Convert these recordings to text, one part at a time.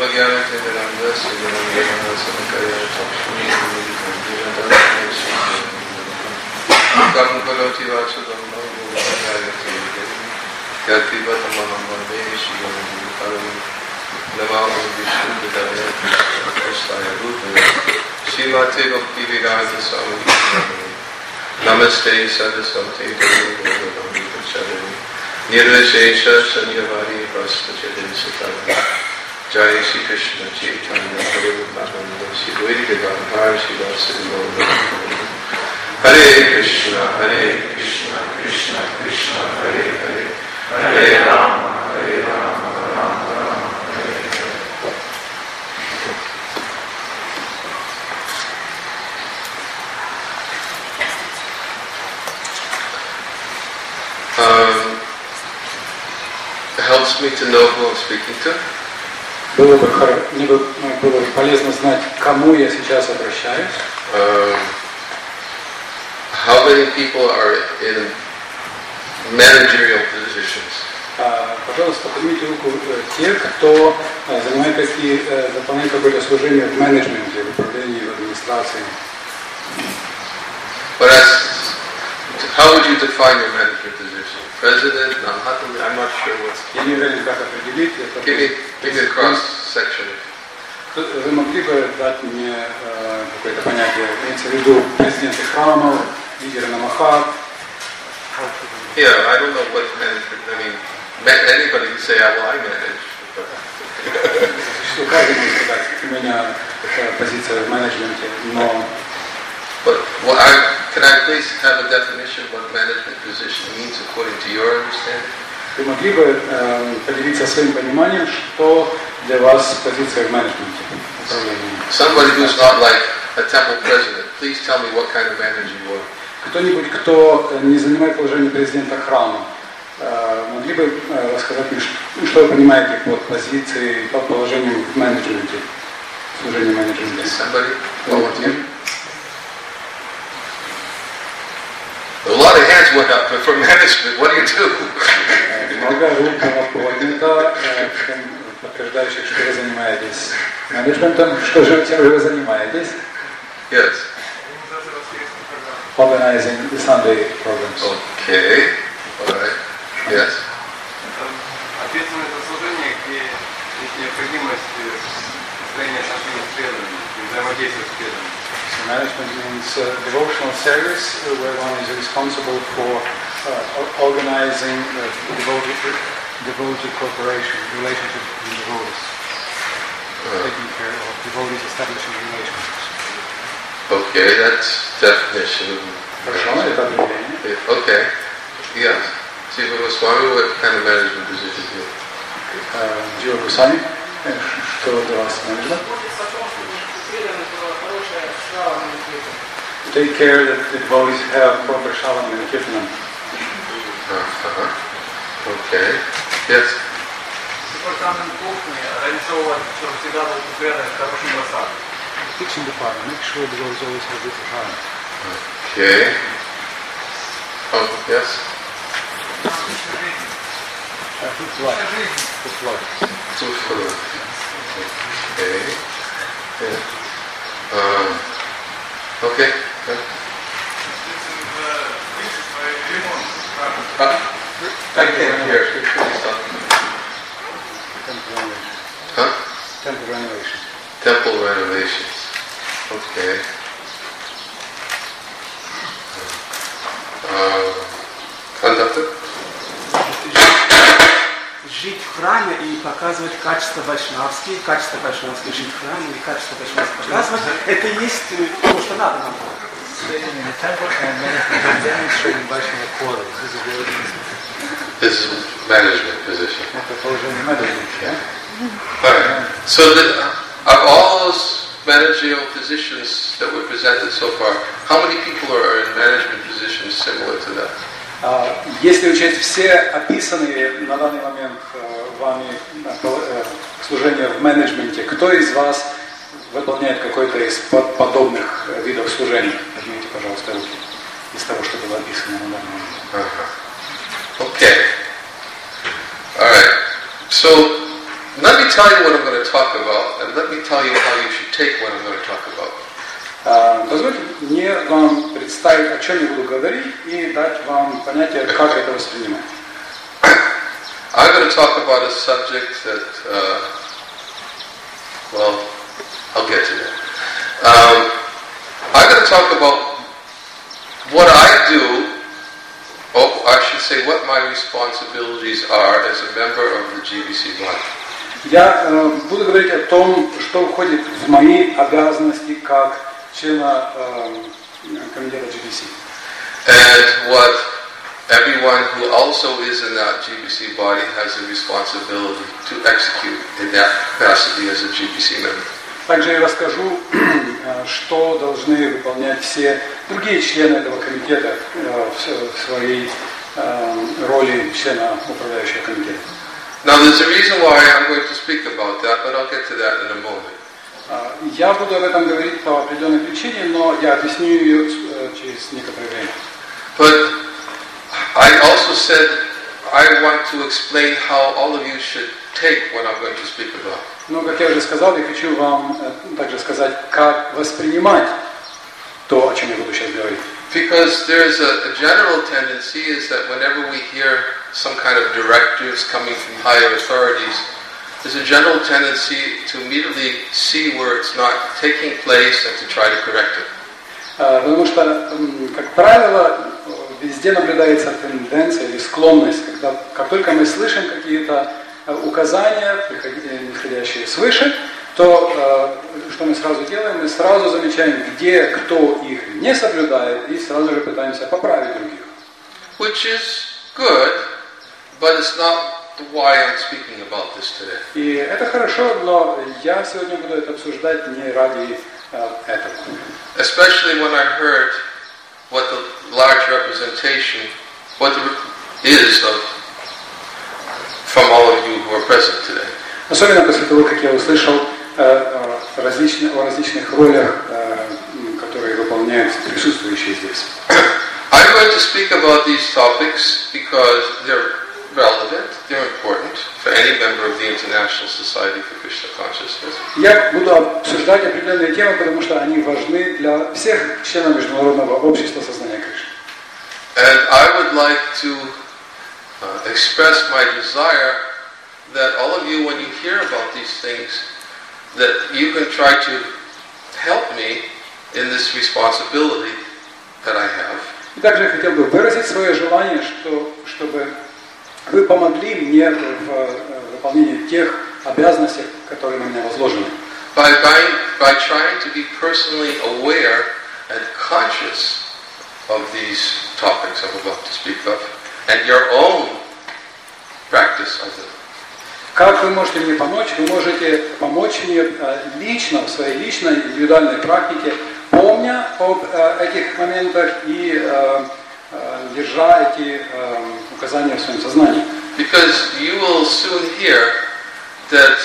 Namaste Sadasvati Devi Nirvishesha Sanyavari Prastachadin Sutana Jai Shri Krishna Chaitanya Prabhu Nityananda Shri Advaita Gadadhar Shri Vasudeva Gaura Hare Krishna Krishna Krishna Hare Hare Hare Rama Rama Rama Hare Hare. Helps me to know who I'm speaking to. Мне было полезно знать, к кому я сейчас обращаюсь. How many people are in managerial positions? Пожалуйста, поднимите руку те, кто выполняет какое-то служение в менеджменте, в управлении, в администрации. But how would you define your management position? President, I'm not sure what's. Я не уверен, как определить это. Give me a cross section. Вы могли бы дать мне какое-то понятие? Имеется в виду президенты храмов, лидеры намахат? Yeah, I don't know what management. I mean, anybody can say, well, I manage. Что каждый может сказать, у меня позиция в менеджменте, но. But can I please have a definition of what management position means according to your understanding? Вы могли бы поделиться своим пониманием, что для вас позиция в менеджменте, управлении? Somebody who's not like a temple president, please tell me what kind of manager you are. Кто-нибудь, кто не занимает положение президента храма, могли бы рассказать мне, что вы понимаете под позицией, под положением в менеджменте, служение менеджмента? Somebody volunteer? A lot of hands went up, but for management, what do you do? Много рук было поднято, подтверждающих, что вы занимаетесь менеджментом. Чем же вы занимаетесь? Yes. Organizing the Sunday programs. Okay. All right. Yes. Ответственное за служение, где есть необходимость построения отношений с преданными, взаимодействия с преданными. So management means devotional service, where one is responsible for organizing devotee cooperation, relationship with devotees, taking care of devotees, establishing relationships. Okay, that's definition. Okay. Yes. Jiva Goswami, what kind of management position do you have? Jiva Goswami, что для вас менеджмент? Take care that the devotees have proper shravanam and kirtanam. Okay. Yes. Teaching department, make sure the devotees always have good department. Okay. Oh, yes. Okay. Yeah. Okay. I can't hear. Huh? Temple renovation. Temple renovations. Okay. Conductor? Жить в храме и показывать качество вайшнавские жить в храме и качество вайшнавские показывать, это и есть то, что надо нам. This is management position. Это положение менеджмента. Alright. So of all those managerial positions that were presented so far, how many people are in management positions similar to that? Если учесть все описанные на данный момент вами служения в менеджменте, кто из вас выполняет какой-то из подобных видов служений? Поднимите, пожалуйста, руки из того, что было описано на данный момент. Okay. All right. So Let me tell you what I'm going to talk about, and let me tell you how you should take what I'm going to talk about. Позвольте мне вам представить, о чем я буду говорить, и дать вам понятие, как это воспринимать. I'm going to talk about a subject that, well, I'll get to that. I'm going to talk about what I do, or I should say what my responsibilities are as a member of the GBC body. Я буду говорить о том, что входит в мои обязанности как члена комитета GBC. And what everyone who also is in that GBC body has a responsibility to execute in that capacity as a GBC member. Также я расскажу, что должны выполнять все другие члены этого комитета в своей роли члена управляющего комитета. Now there's a reason why I'm going to speak about that, but I'll get to that in a moment. Я буду об этом говорить по определенной причине, но я объясню ее через некоторое время. But I also said I want to explain how all of you should take what I'm going to speak about. Но, как я уже сказал, я хочу вам также сказать, как воспринимать то, о чем я буду сейчас говорить. Because there's a general tendency is that whenever we hear some kind of directives coming from higher authorities, there's a general tendency to immediately see where it's not taking place and to try to correct it. Потому что, как правило, везде наблюдается тенденция или склонность, когда как только мы слышим какие-то указания, приходящие свыше, то что мы сразу делаем? Мы сразу замечаем, где кто их не соблюдает, и сразу же пытаемся поправить других. Which is good, but it's not why I'm speaking about this today. И это хорошо, но я сегодня буду это обсуждать не ради этого. Especially when I heard what the large representation, what is of from all of you who are present today. Особенно после того, как я услышал о различных ролях, которые выполняют присутствующие здесь. I'm going to speak about these topics because they're relevant, they're important for any member of the International Society for Krishna Consciousness. Я буду обсуждать определенные темы, потому что они важны для всех членов Международного общества сознания Кришны. And I would like to express my desire that all of you, when you hear about these things, that you can try to help me in this responsibility that I have. И также я хотел бы выразить свое желание, чтобы вы помогли мне в выполнении тех обязанностей, которые на меня возложены. By trying to be personally aware and conscious of these topics I'm about to speak of, and your own practice of them. Как вы можете мне помочь? Вы можете помочь мне лично, в своей личной, индивидуальной практике, помня об этих моментах и держа эти указания в своем сознании. Because you will soon hear that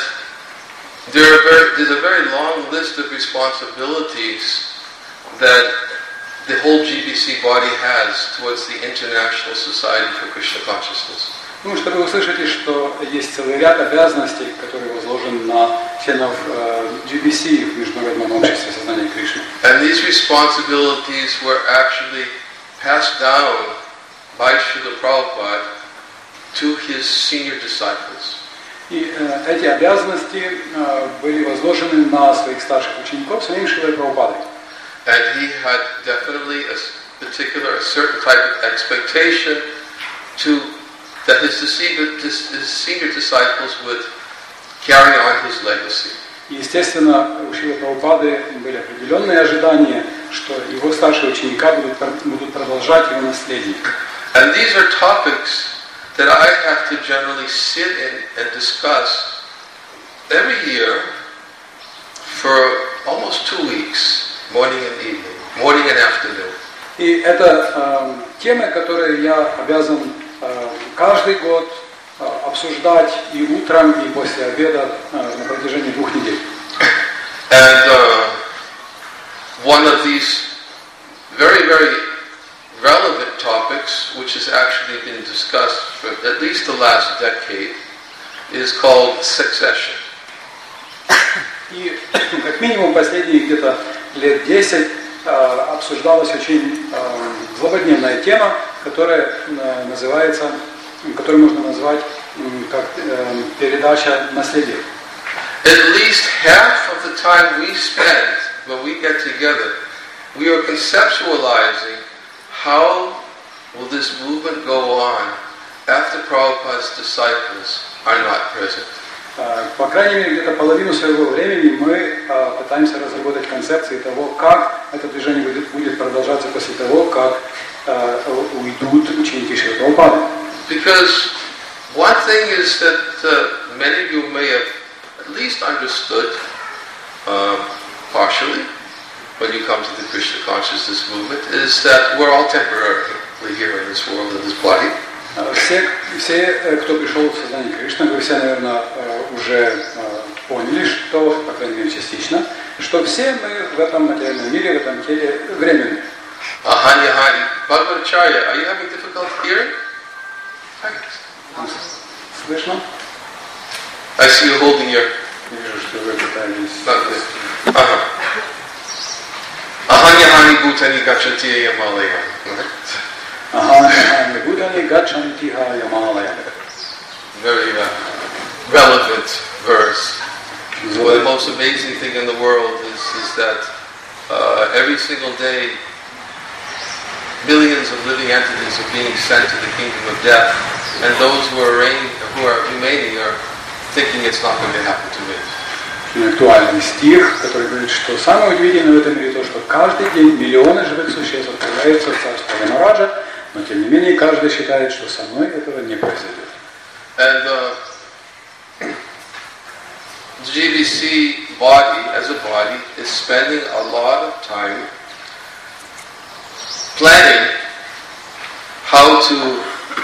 there's a very long list of responsibilities that the whole GBC body has towards the International Society for Krishna Consciousness. Ну, что вы услышите, что есть целый ряд обязанностей, которые возложены на членов GBC в Международном обществе сознания Кришны. And these responsibilities were actually passed down by Srila Prabhupada to his senior disciples. И эти обязанности были возложены на своих старших учеников самим Шрилой Прабхупадой. And he had definitely a certain type of expectation that his senior disciples would carry on his legacy. Естественно, у Шрилы Прабхупады были определенные ожидания, что его старшие ученика будут продолжать его наследие. And these are topics that I have to generally sit in and discuss every year for almost 2 weeks, morning and evening, morning and afternoon. И это темы, которые я обязан каждый год обсуждать и утром, и после обеда на протяжении 2 недель. And one of these very, very relevant topics, which has actually been discussed for at least the last decade, is called succession. И как минимум последние где-то лет 10 обсуждалась очень злободневная тема, которая называется, которую можно назвать как передача наследия. At least half of the time we spend when we get together, we are conceptualizing how will this movement go on after Prabhupada's disciples are not present. По крайней мере, где-то половину своего времени мы пытаемся разработать концепции того, как это движение будет продолжаться после того, как уйдут ученики Шрила Прабхупады. Because one thing is that many of you may have at least understood partially when you come to the Krishna consciousness movement is that we're all temporarily here in this world, in this body. Все, кто пришел в сознание Кришны, вы все, наверное, уже поняли, что, по крайней мере, частично, что все мы в этом материальном мире, в этом теле временны. Ahani, Bhagavacharya, are you having difficulty hearing? Слышно? I see you holding your... Вижу, что вы пытались... Ahani bhutani gachanti yamalaya. Ahani bhutani gachanti yamalaya. Very relevant verse. Well, the most amazing thing in the world is that every single day millions of living entities are being sent to the kingdom of death, and those who are remaining are thinking it's not going to happen to me. Актуальный стих, который говорит, что самое удивительное в этом мире то, что каждый день миллионы живых существ отправляются в царство Ямараджа, но тем не менее каждый считает, что со мной этого не произойдет. And the GBC body, as a body, is spending a lot of time planning how to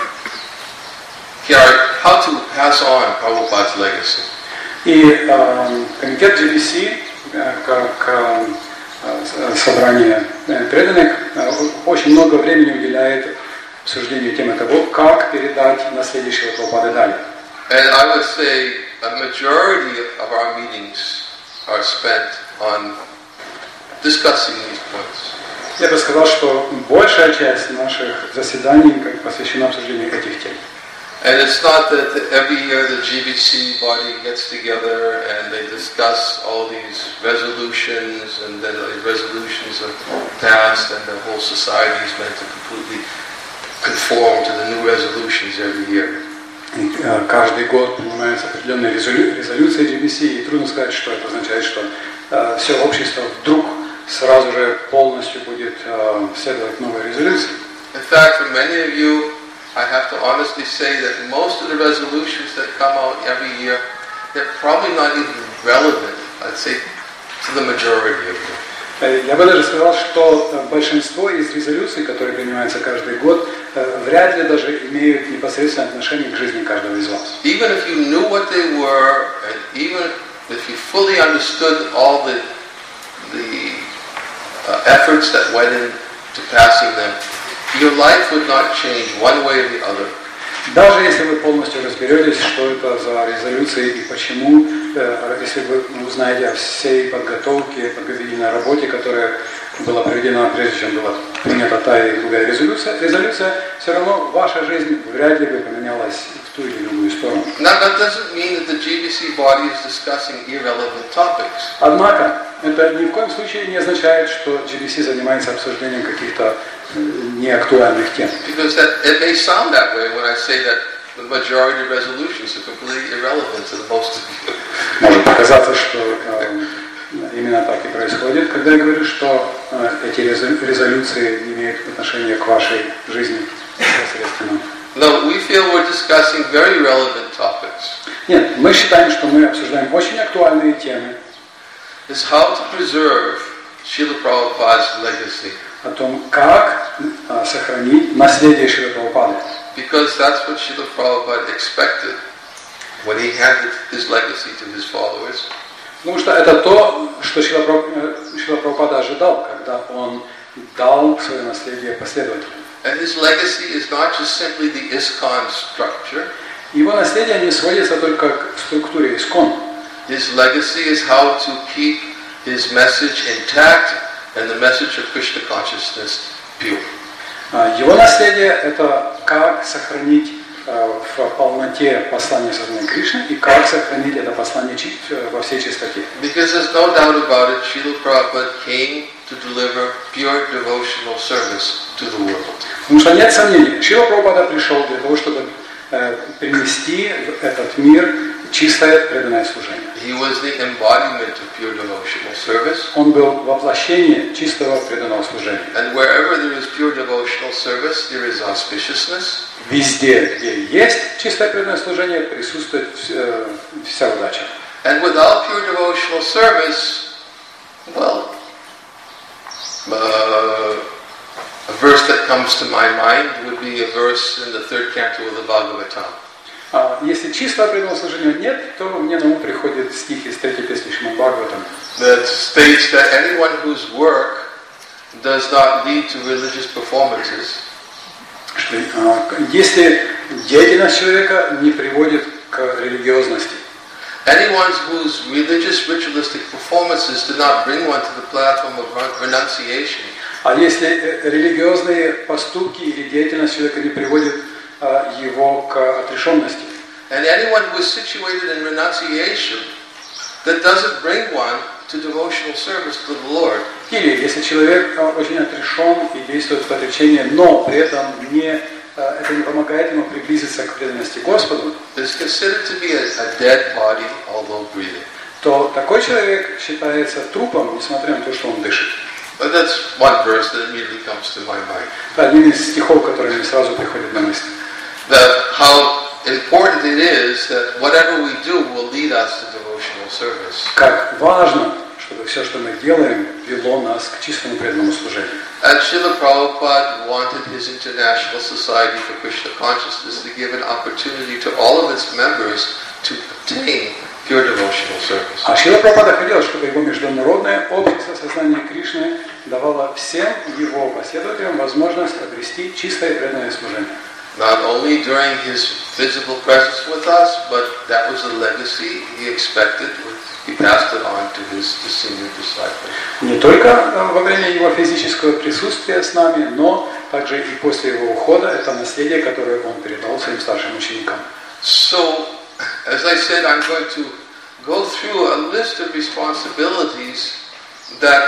pass on Prabhupada's legacy. И комитет GBC, как собрание преданных, очень много времени уделяет обсуждению темы того, как передать наследие Шрилы Прабхупады далее. And I would say a majority of our meetings are spent on discussing these points. Я бы сказал, что большая часть наших заседаний посвящена обсуждению этих тем. And it's not that every year the GBC body gets together and they discuss all these resolutions and then the resolutions are passed and the whole society is meant to completely conform to the new resolutions every year. Каждый год принимаются определенные резолюции GBC, и трудно сказать, что это означает, что все общество вдруг сразу же полностью будет следовать новой резолюции. In fact, for many of you, I have to honestly say that most of the resolutions that come out every year, they're probably not even relevant, I'd say, to the majority of them. Я бы даже сказал, что большинство из резолюций, которые принимаются каждый год, вряд ли даже имеют непосредственное отношение к жизни каждого из вас. Even if you knew what they were, and even if you fully understood all the efforts that went into passing them, your life would not change one way or the other. Даже если вы полностью разберетесь, что это за резолюции и почему, если вы узнаете о всей подготовке, подготовительной работе, которая была проведена прежде чем была принята та и другая резолюция, все равно ваша жизнь вряд ли бы поменялась в ту или другую сторону. That doesn't mean that the GBC body is discussing irrelevant topics. Однако, это ни в коем случае не означает, что GBC занимается обсуждением каких-то неактуальных тем. Because it may sound that way when I say that the majority of resolutions are completely irrelevant to the most of you. Может показаться, что именно так и происходит, когда я говорю, что эти резолюции не имеют отношения к вашей жизни непосредственно. No, we feel we're discussing very relevant topics. Нет, мы считаем, что мы обсуждаем очень актуальные темы. It's how to preserve Srila Prabhupada's legacy. О том, как сохранить наследие Шрилы Прабхупады. Because that's what Srila Prabhupada expected when he handed his legacy to his followers. Потому что это то, что Шрила Прабхупада ожидал, когда он дал свое наследие последователям. And his legacy is not just simply the ISKCON structure. Его наследие не сводится только к структуре искон. His legacy is how to keep his message intact and the message of Krishna consciousness pure. Его наследие – это как сохранить в полноте послание сознания Кришны и как сохранить это послание во всей чистоте. Because there's no doubt about it, Srila Prabhupada came to deliver pure devotional service to the world. Потому что нет сомнений, Шрила Прабхупада пришел для того, чтобы принести в этот мир чистое преданное служение. He was the embodiment of pure devotional service. Он был воплощение чистого преданного служения. And wherever there is pure devotional service, there is auspiciousness. Везде, где есть чистое преданное служение, присутствует вся удача. And without pure devotional service, well, a verse that comes to my mind would be a verse in the 3rd canto of the Bhagavatam. Если чистого преданного служения нет, то мне на ум приходит стих из 3-й песни Шримад Бхагаватам. That states that anyone whose work does not lead to religious performances, что если деятельность человека не приводит к религиозности, anyone whose religious ritualistic performances do not bring one to the platform of renunciation, а если религиозные поступки или деятельность человека не приводит его к отрешенности, and anyone who is situated in renunciation that doesn't bring one to devotional service to the Lord, или если человек очень отрешен и действует в отречении, но при этом это не помогает ему приблизиться к преданности Господу, is considered to be a dead body, although breathing. То такой человек считается трупом, несмотря на то, что он дышит. But that's one verse that immediately comes to my mind. Это один из стихов, который мне сразу приходит на мысль. That how important it is that whatever we do will lead us to devotional service. Как важно, чтобы все, что мы делаем, вело нас к чистому преданному служению. And Srila Prabhupada wanted his International Society for Krishna Consciousness to give an opportunity to all of its members to obtain pure devotional service. А Шрила Прабхупада хотел, чтобы его международное общество сознания Кришны давало всем его последователям возможность обрести чистое преданное служение. Not only during his visible presence with us, but that was a legacy he expected. He passed it on to his senior disciples. Не только во время его физического присутствия с нами, но также и после его ухода это наследие, которое он передал своим старшим ученикам. So, as I said, I'm going to go through a list of responsibilities that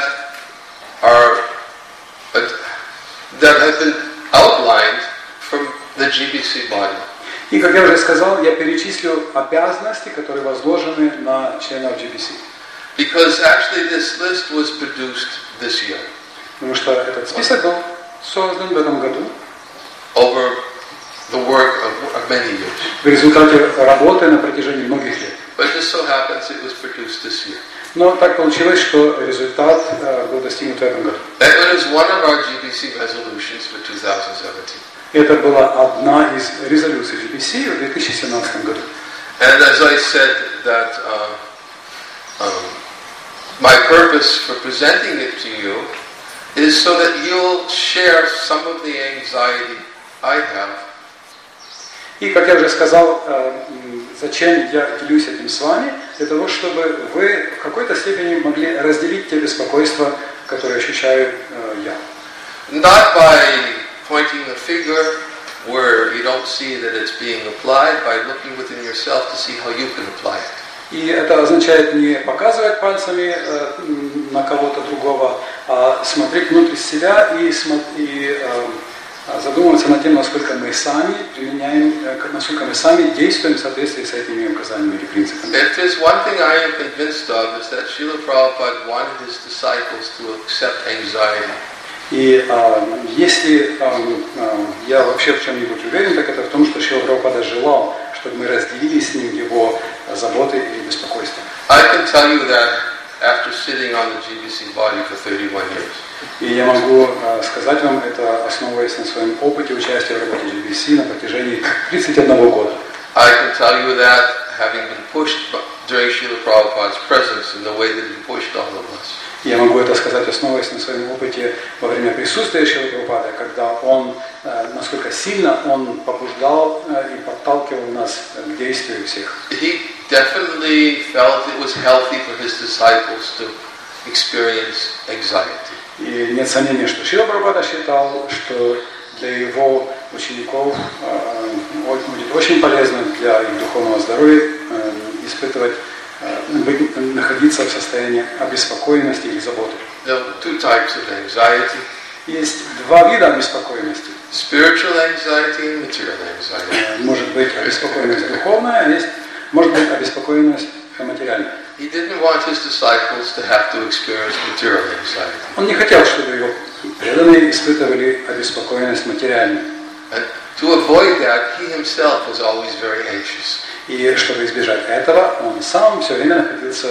have been outlined from the GBC body. И, как я уже сказал, я перечислю обязанности, которые возложены на членов GBC. Because actually this list was produced this year. Потому что этот список был создан в этом году. Over the work of many years. В результате работы на протяжении многих лет. But it just so happens it was produced this year. Но так получилось, что результат был достигнут в этом году. That is one of our GBC resolutions for 2017. Это была одна из резолюций GBC в 2017 году. And as I said, that my purpose for presenting it to you is so that you'll share some of the anxiety I have. И, как я уже сказал, зачем я делюсь этим с вами? Для того, чтобы вы в какой-то степени могли разделить те беспокойства, которые ощущаю я. Not by pointing the finger where you don't see that it's being applied, by looking within yourself to see how you can apply it. И это означает не показывать пальцами на кого-то другого, а смотреть внутрь себя и задумываться над тем, насколько мы сами применяем, насколько мы сами действуем в соответствии с этими указаниями или принципами. If there's one thing I am convinced of, is that Srila Prabhupada wanted his disciples to accept anxiety. И если я вообще в чем-нибудь уверен, так это в том, что Шрила Прабхупада желал, чтобы мы разделили с ним его заботы и беспокойства. I can tell you that after sitting on the GBC body for 31 years. И я могу сказать вам это, основываясь на своем опыте участия в работе GBC на протяжении 31 года. I can tell you that having been pushed during Srila Prabhupada's presence in the way that he pushed all of us. Я могу это сказать, основываясь на своем опыте во время присутствия Шрилы Прабхупады, когда он, насколько сильно он побуждал и подталкивал нас к действию всех. He definitely felt it was healthy for his disciples to experience anxiety. И нет сомнения, что Шрила Прабхупада считал, что для его учеников будет очень полезно для их духовного здоровья испытывать, находиться в состоянии обеспокоенности или заботы. There are two types of anxiety. Есть два вида обеспокоенности. Spiritual anxiety and material anxiety. Может быть обеспокоенность духовная, а есть, может быть, обеспокоенность материальная. He didn't want his disciples to have to experience material anxiety. Он не хотел, чтобы его преданные испытывали обеспокоенность материальную. And to avoid that, he himself was always very anxious. И чтобы избежать этого, он сам все время находился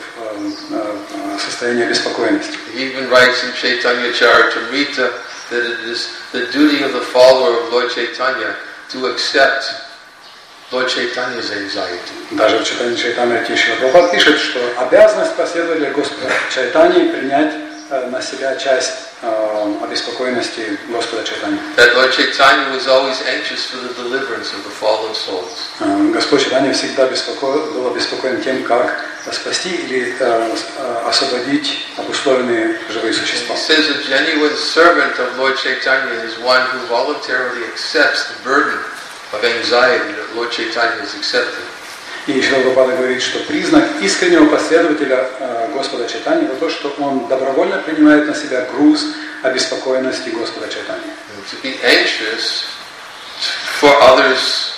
в состоянии обеспокоенности. He even writes in Chaitanya Charitamrita that it is the duty of the follower of Lord Chaitanya to accept Lord Chaitanya's anxiety. Даже в читании Чайтамрити Шрила Прабхупада пишет, что обязанность последователя Господа Чайтаньи принять на себя часть обеспокоенности Господа Чайтаньи. That Lord Chaitanya was always anxious for the deliverance of the fallen souls. Господь Чайтанья всегда был обеспокоен тем, как спасти или освободить обусловленные живые существа. He says a genuine servant of Lord Chaitanya is one who voluntarily accepts the burden of anxiety that Lord Chaitanya has accepted. И Шрила Прабхупада говорит, что признак искреннего последователя Господа Чайтаньи это то, что он добровольно принимает на себя груз обеспокоенности Господа Чайтаньи. To be anxious for others,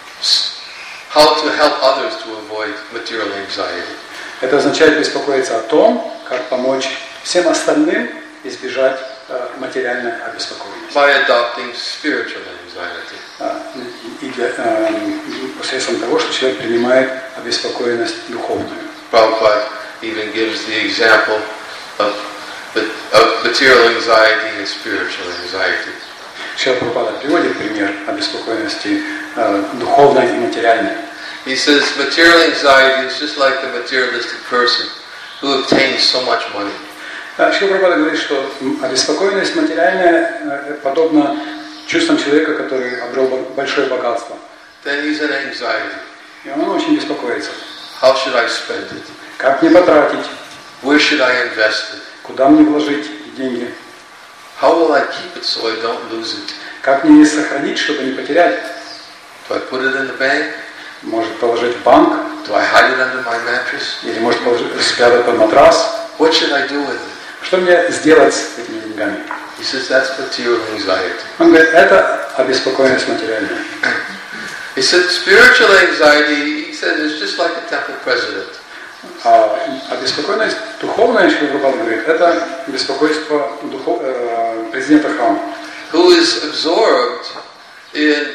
how to help others to avoid material anxiety. Это означает беспокоиться о том, как помочь всем остальным избежать материальной обеспокоенности. By adopting spiritual anxiety. И посредством того, что человек принимает обеспокоенность духовную. Prabhupada even gives the example of material anxiety and spiritual anxiety. Шрила Прабхупада приводит пример обеспокоенности духовной и материальной. He says material anxiety is just like the materialistic person who obtains so much money. Шрила Прабхупада говорит, что обеспокоенность материальная подобна чувствам человека, который обрел большое богатство. Then he's in anxiety. И он очень беспокоится. How should I spend it? Как мне потратить? Where should I invest it? Куда мне вложить деньги? How will I keep it so I don't lose it? Как мне их сохранить, чтобы не потерять? Do I put it in the bank? Может положить в банк? Do I hide it under my mattress? Или может спрятать под матрас? What should I do with it? Что мне сделать с этими деньгами? He says that's material anxiety. Он говорит, это обеспокоенность материальная. He said spiritual anxiety, he said, is just like a temple president. А обеспокоенность духовная, Шрила Прабхупада говорит, это беспокойство президента храма. Who is absorbed in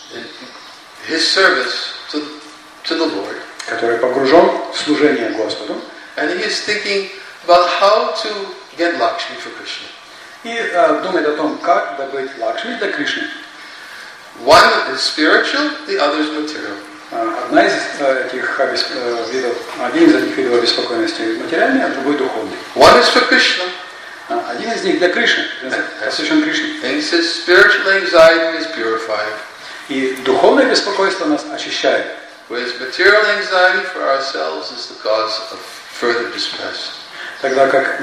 his service to the Lord. Который погружен в служение Господу. And he is thinking about how to get Lakshmi for Krishna. И думает о том, как добыть Лакшми для Кришны. One is spiritual, the other is material. Одна из этих видов, один из этих видов обеспокоенности материальный, а другой духовный. One is for Krishna. Один из них для Кришны, посвящен Кришне. And he says spiritual anxiety is purifying. И духовное беспокойство нас очищает. Whereas material anxiety for ourselves is the cause of further distress. Тогда как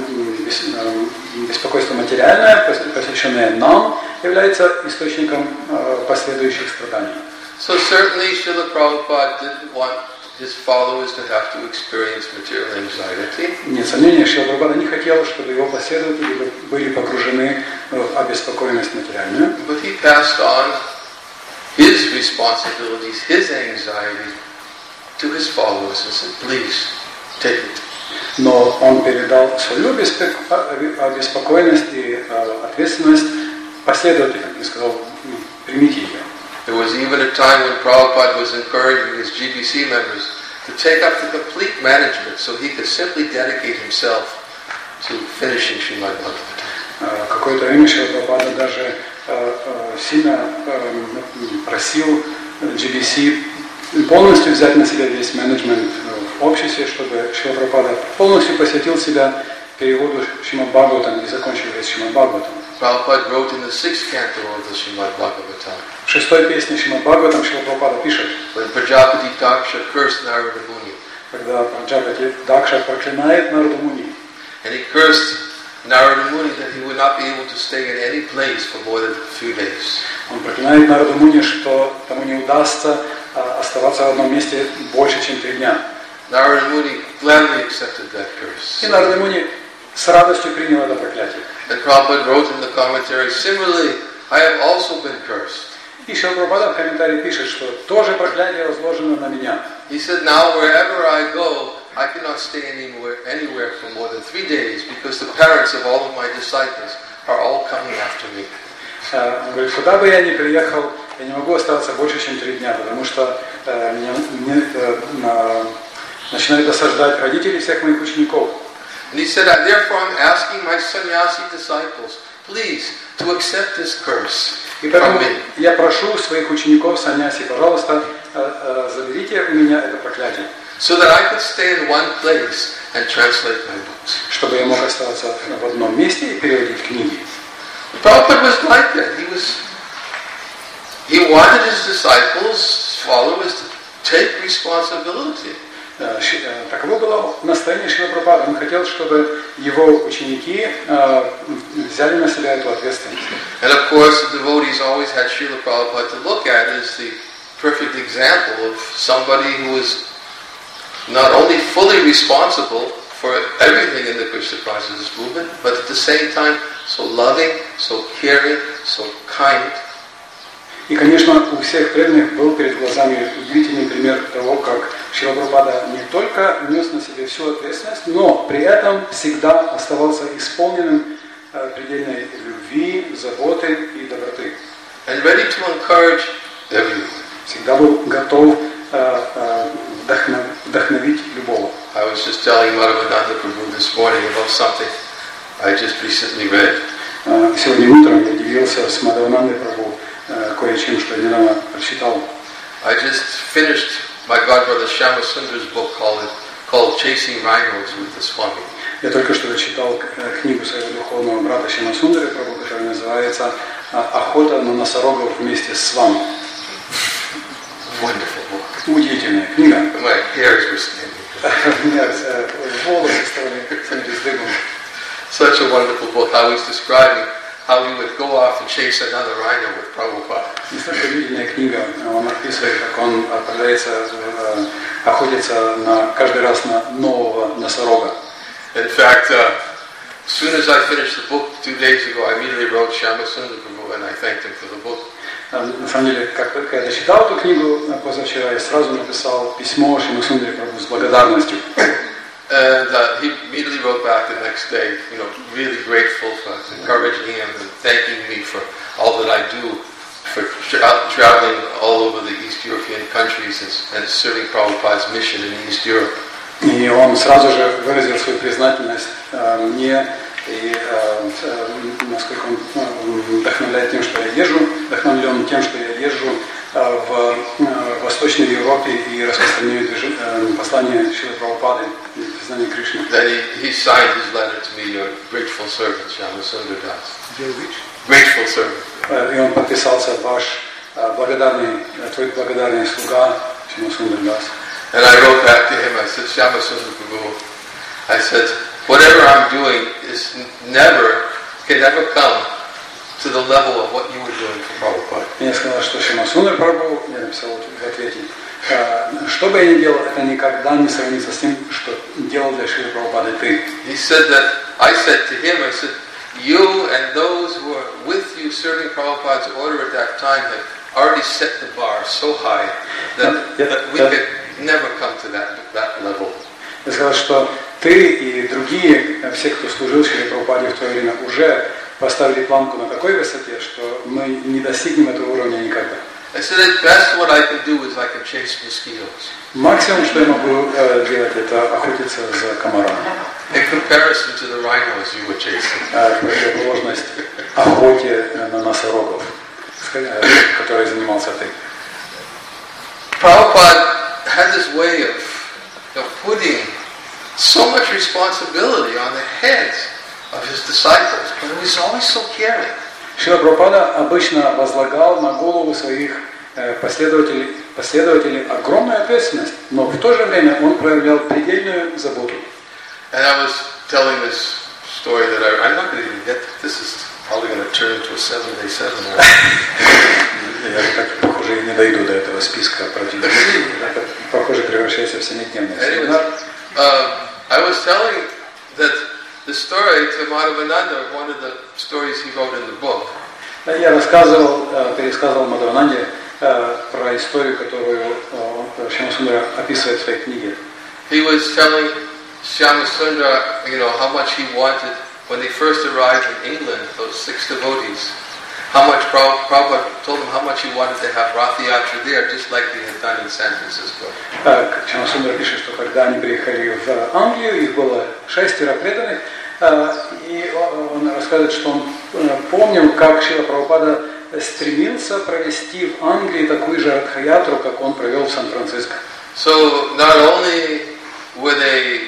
беспокойство материальное, посвященное нам, является источником последующих страданий. So certainly Srila Prabhupada didn't want his followers to have to experience material anxiety. Нет сомнения, Шрила Прабхупада не хотел, чтобы его последователи были погружены в обеспокоенность материальную. But he passed on his responsibilities, his anxiety to his followers and said, please, take it. Но он передал свою обеспокоенность и ответственность последователям и сказал, примите ее. There was even a time when Prabhupada was encouraging his GBC members to take up the complete management so he could simply dedicate himself to finishing Srimad Bhagavatam. Какое-то время Шрила Прабхупада даже сильно просил GBC полностью взять на себя весь менеджмент в обществе, чтобы Шрила Прабхупада полностью посвятил себя переводу Шримад Бхагаватам и закончил весь Шримад Бхагаватам. Prabhupada wrote in the 6th canto of the Srimad Bhagavatam. В 6-й песне Шримад Бхагаватам Шрила Прабхупада пишет, When Prajapati Daksha cursed Narada Muni, когда Праджапати Дакша проклинает Нарада Муни, and he cursed Narada Muni that he would not be able to stay in any place for more than 3 days. он проклинает Нарада Муни, что тому не удастся оставаться в одном месте больше, чем 3 дня. Narada Muni gladly accepted that curse. И Нарада Муни с радостью принял это проклятие. And Prabhupada wrote in the commentary, similarly, I have also been cursed. И Шрила Прабхупада в комментарии пишет, что тоже проклятие возложено на меня. He said, now wherever I go, I cannot stay anywhere for more than 3 days because the parents of all of my disciples are all coming after me. Он говорит, куда бы я ни приехал, я не могу оставаться больше, чем 3 дня, потому что меня начинают осаждать родители всех моих учеников. And he said, therefore I'm asking my sannyasi disciples, please, to accept this curse И from поэтому me. я прошу своих учеников, саньяси, пожалуйста, заберите у меня это проклятие, So that I could stay in one place and translate my books. чтобы я мог оставаться в одном месте и переводить книги. Prabhupada was like that. He wanted his disciples, followers, to take responsibility. Таково было настроение Шрилы Прабхупады. Он хотел, чтобы его ученики взяли на себя эту ответственность. And of course, the devotees always had Srila Prabhupada to look at as the perfect example of somebody who is not only fully responsible for everything in the Krishna consciousness movement, but at the same time so loving, so caring, so kind. И, конечно, у всех преданных был перед глазами удивительный пример того, как Шрила Прабхупада не только нес на себе всю ответственность, но при этом всегда оставался исполненным предельной любви, заботы и доброты. And ready to encourage everyone. Всегда был готов вдохновить любого. I was just telling Madhavananda Prabhu this morning about something I just recently read. Сегодня утром я делился с Мадхаванандой Прабху кое-чем, что я недавно прочитал. I just finished my godbrother Shama Sundar's book called Chasing Rhinos with the Swami. Я только что читал книгу своего духовного брата Шьяма Сундари Прабху, которая называется «Охота на носорогов вместе с вами». Wonderful book. Удивительная книга. My hairs were standing. У меня волосы стали дыбом. Such a wonderful book. How he's describing how he would go off and chase another rhino with Prabhupada. Действительно удивительная книга. Он описывает, как он отправляется охотиться каждый раз на нового носорога. In fact, as soon as I finished the book 2 days ago, I immediately wrote Shama Sundar Prabhu and I thanked him for the book. На самом деле, как только я дочитал эту книгу позавчера, я сразу написал письмо Шьяму Сундари Прабху с благодарностью. And he immediately wrote back the next day, really grateful for encouraging him and thanking me for all that I do for traveling all over the East European countries and serving Prabhupada's mission in East Europe. И он сразу же выразил свою признательность мне и насколько он вдохновляет тем, что я езжу, вдохновлен тем, что я езжу в Восточной Европе и распространяю послание Шрилы Прабхупады и признание Кришны. Then he signed his letter to me, your grateful servant, Shama Sundar Das. Very rich. Grateful servant. И он подписался твой благодарный слуга Шьяма Сундар Дас. And I wrote back to him, I said, Shama Sundar Prabhu, I said, whatever I'm doing can never come to the level of what you were doing for Prabhupada. Я сказал, что Шьяма Сундар Прабху, я написал в ответе, что бы я ни делал, это никогда не сравнится с тем, что делал для Шрилы Прабхупады ты. He said that, I said to him, I said, you and those who are with you serving Prabhupada's order at that time have already set the bar so high that we could never come to that level. Я сказал, что ты и другие, все, кто служил Шриле Прабхупаде в то время, уже поставили планку на такой высоте, что мы не достигнем этого уровня никогда. I said, at best what I can do is I can chase mosquitoes. Максимум, что я могу делать, это охотиться за комарами. In comparison to the rhinos you were chasing. Противоположность охоте на носорогов, которой занимался ты. Prabhupada had this way of putting so much responsibility on the heads of his disciples, but he was always so caring. Шрила Прабхупада обычно возлагал на голову своих последователей огромную ответственность, но в то же время он проявлял предельную заботу. And I was telling this story that I'm not going to even get. This is probably going to turn into a 7-day seminar. Я так, похоже, не дойду до этого списка правдивых. Это, похоже, превращается в 7-дневный семинар. I was telling that the story to Madhavananda, one of the stories he wrote in the book. Я пересказывал Мадхавананде про историю, которую Шьямасундара описывает в своей книге. He was telling Shyamasundara, how much he wanted when they first arrived in England, those 6 devotees. How much Prabhupada told him how much he wanted to have Rath Yatra there, just like they had done in San Francisco. Шьямасундара пишет, что когда они приехали в Англию, их было 6 преданных, и он рассказывает, что он помнил, как Шрила Прабхупада стремился провести в Англии такую же радха-ятру, как он провел в Сан-Франциско. So not only were they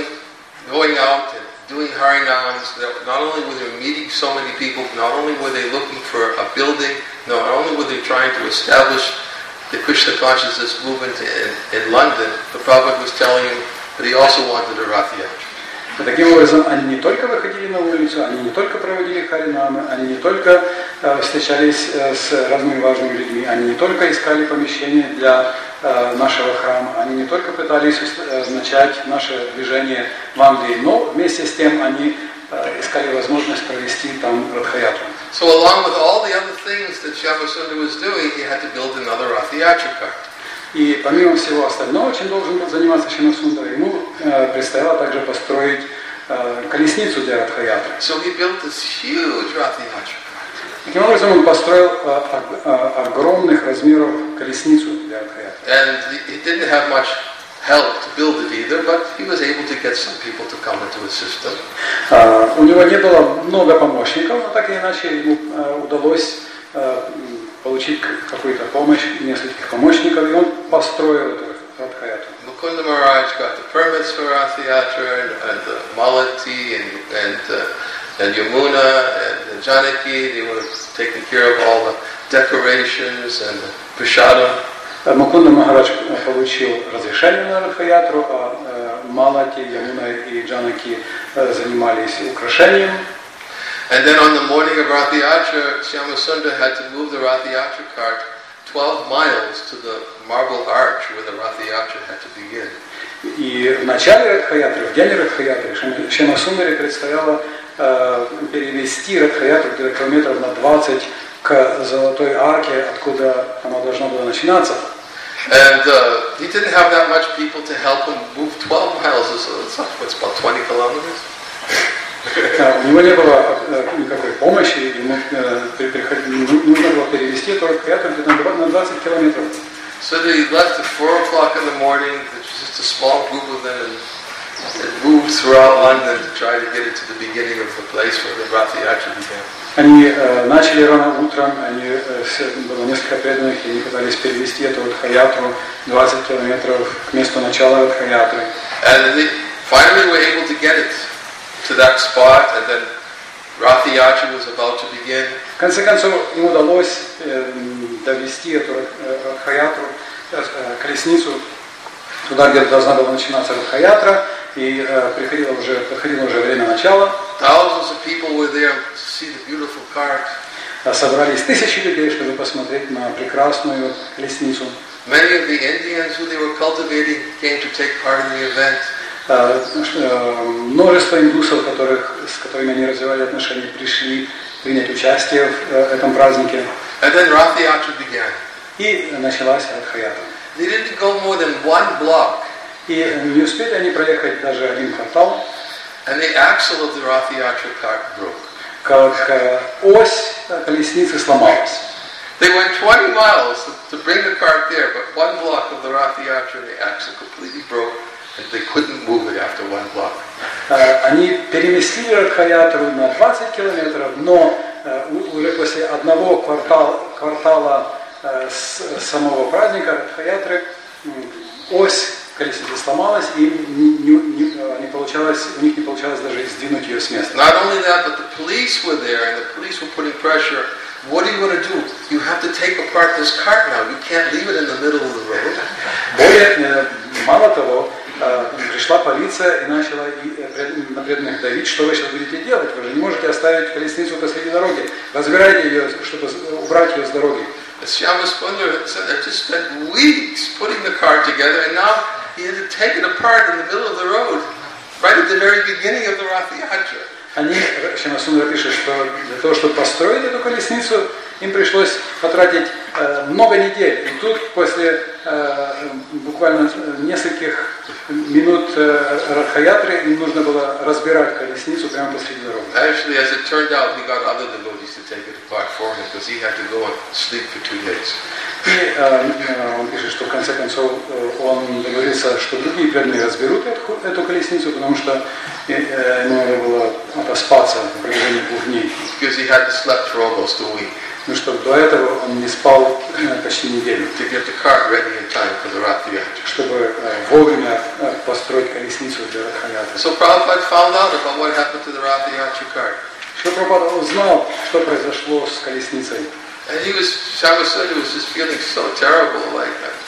going out and doing harinams, not only were they meeting so many people, not only were they looking for a building, not only were they trying to establish the Krishna consciousness movement in London, but Prabhupada was telling him that he also wanted a Rath Yatra. Таким образом, они не только выходили на улицу, они не только проводили харинамы, они не только встречались с разными важными людьми, они не только искали помещение для нашего храма, они не только пытались начать наше движение в Англии, но вместе с тем они искали возможность провести там радха-ятру. So along with all the other things that Shyamasundara was doing, he had to build another Rath Yatra cart. И помимо всего остального, чем должен был заниматься Шьямасундара, ему предстояло также построить колесницу для радха-ятры. So he built this huge Rath Yatra cart. Таким образом, он построил огромных размеров колесницу для радха-ятры. And he didn't have much help to build it either, but he was able to get some people to come into his system. У него не было много помощников, но так или иначе ему удалось получить какую-то помощь, нескольких помощников, и он построил эту радха-ятру. Mukunda Maharaj got the permits for Rath Yatra, and Malati and Yamuna and Janaki, they were taking care of all the decorations and the prasadam. Мукунда Махарадж получил разрешение на радха-ятру, а Малати, Ямуна и Джанаки занимались украшением. And then on the morning of Rath Yatra, Shyamasundara had to move the Rath Yatra cart 12 miles to the marble arch where the Rath Yatra had to begin. И в начале радха-ятры, в день радха-ятры, Шьямасундаре предстояло перевести радха-ятру где-то километров на 20 к Золотой арке, откуда она должна была начинаться. And he didn't have that much people to help him move 12 miles. It's about 20 kilometers. У него не было никакой помощи, ему нужно было перевести эту радха-ятру где-то на 20 километров. So they left at 4 o'clock in the morning, just a small group of them, and moved throughout London to try to get it to the beginning of the place where the Rath Yatra began. Они начали рано утром, было несколько преданных, и они пытались перевести эту радха-ятру 20 километров к месту начала радха-ятры. And they finally were able to get it to that spot, and then Rath Yatra was about to begin. В конце концов, им удалось довести эту радха-ятру, колесницу, туда, где должна была начинаться радха-ятра, и подходило уже время начала. Thousands of people were there to see the beautiful cart. Собрались тысячи людей, чтобы посмотреть на прекрасную колесницу. Many of the Indians who they were cultivating came to take part in the event. Множество индусов, с которыми они развивали отношения, пришли принять участие в этом празднике. And then Rath Yatra began. И началась радха-ятра. They didn't go more than 1 block. И не успели они проехать даже 1 квартал. And the axle of the Rath Yatra cart broke. Как ось колесницы сломалась. They went 20 miles to bring the cart there, but 1 block of the Rath Yatra, the axle completely broke, and they couldn't move it after 1 block. Они переместили радха-ятру на 20 километров, но уже после 1 квартала с самого праздника Радхаятры ось колесницы сломалась, и у них не получалось даже сдвинуть ее с места. Not only that, but the police were there, and the police were putting pressure. What are you going to do? You have to take apart this cart now. You can't leave it in the middle of the road. Мало того, пришла полиция и начала на преданных давить, что вы сейчас будете делать. Вы же не можете оставить колесницу посреди дороги. Разбирайте ее, чтобы убрать ее с дороги. Shyama Sundar said I just spent weeks putting the cart together, and now he had to take it apart in the middle of the road, right at the very beginning of the Rath Yatra. Сhyama Sundar пишет, что для того, чтобы построить эту колесницу, им пришлось потратить много недель. И тут после буквально нескольких минут Радхаятры им нужно было разбирать колесницу прямо посреди дороги. Actually, as it turned out, he got other devotees to take it apart for him because he had to go and sleep for 2 days. И он пишет, что в конце концов он договорился, что другие преданные разберут эту колесницу, потому что ему надо было отоспаться в протяжении 2 дней. Because he had to sleep for almost a week. Ну что до этого он не спал почти неделю. To get the cart ready in time for the Rath Yatra. Чтобы вовремя построить колесницу для Радхаятры. So Prabhupada found out about what happened to the Rath Yatra cart. Что Прабхупада узнал, что произошло с колесницей. And Shyama Sundar was just feeling so terrible, like,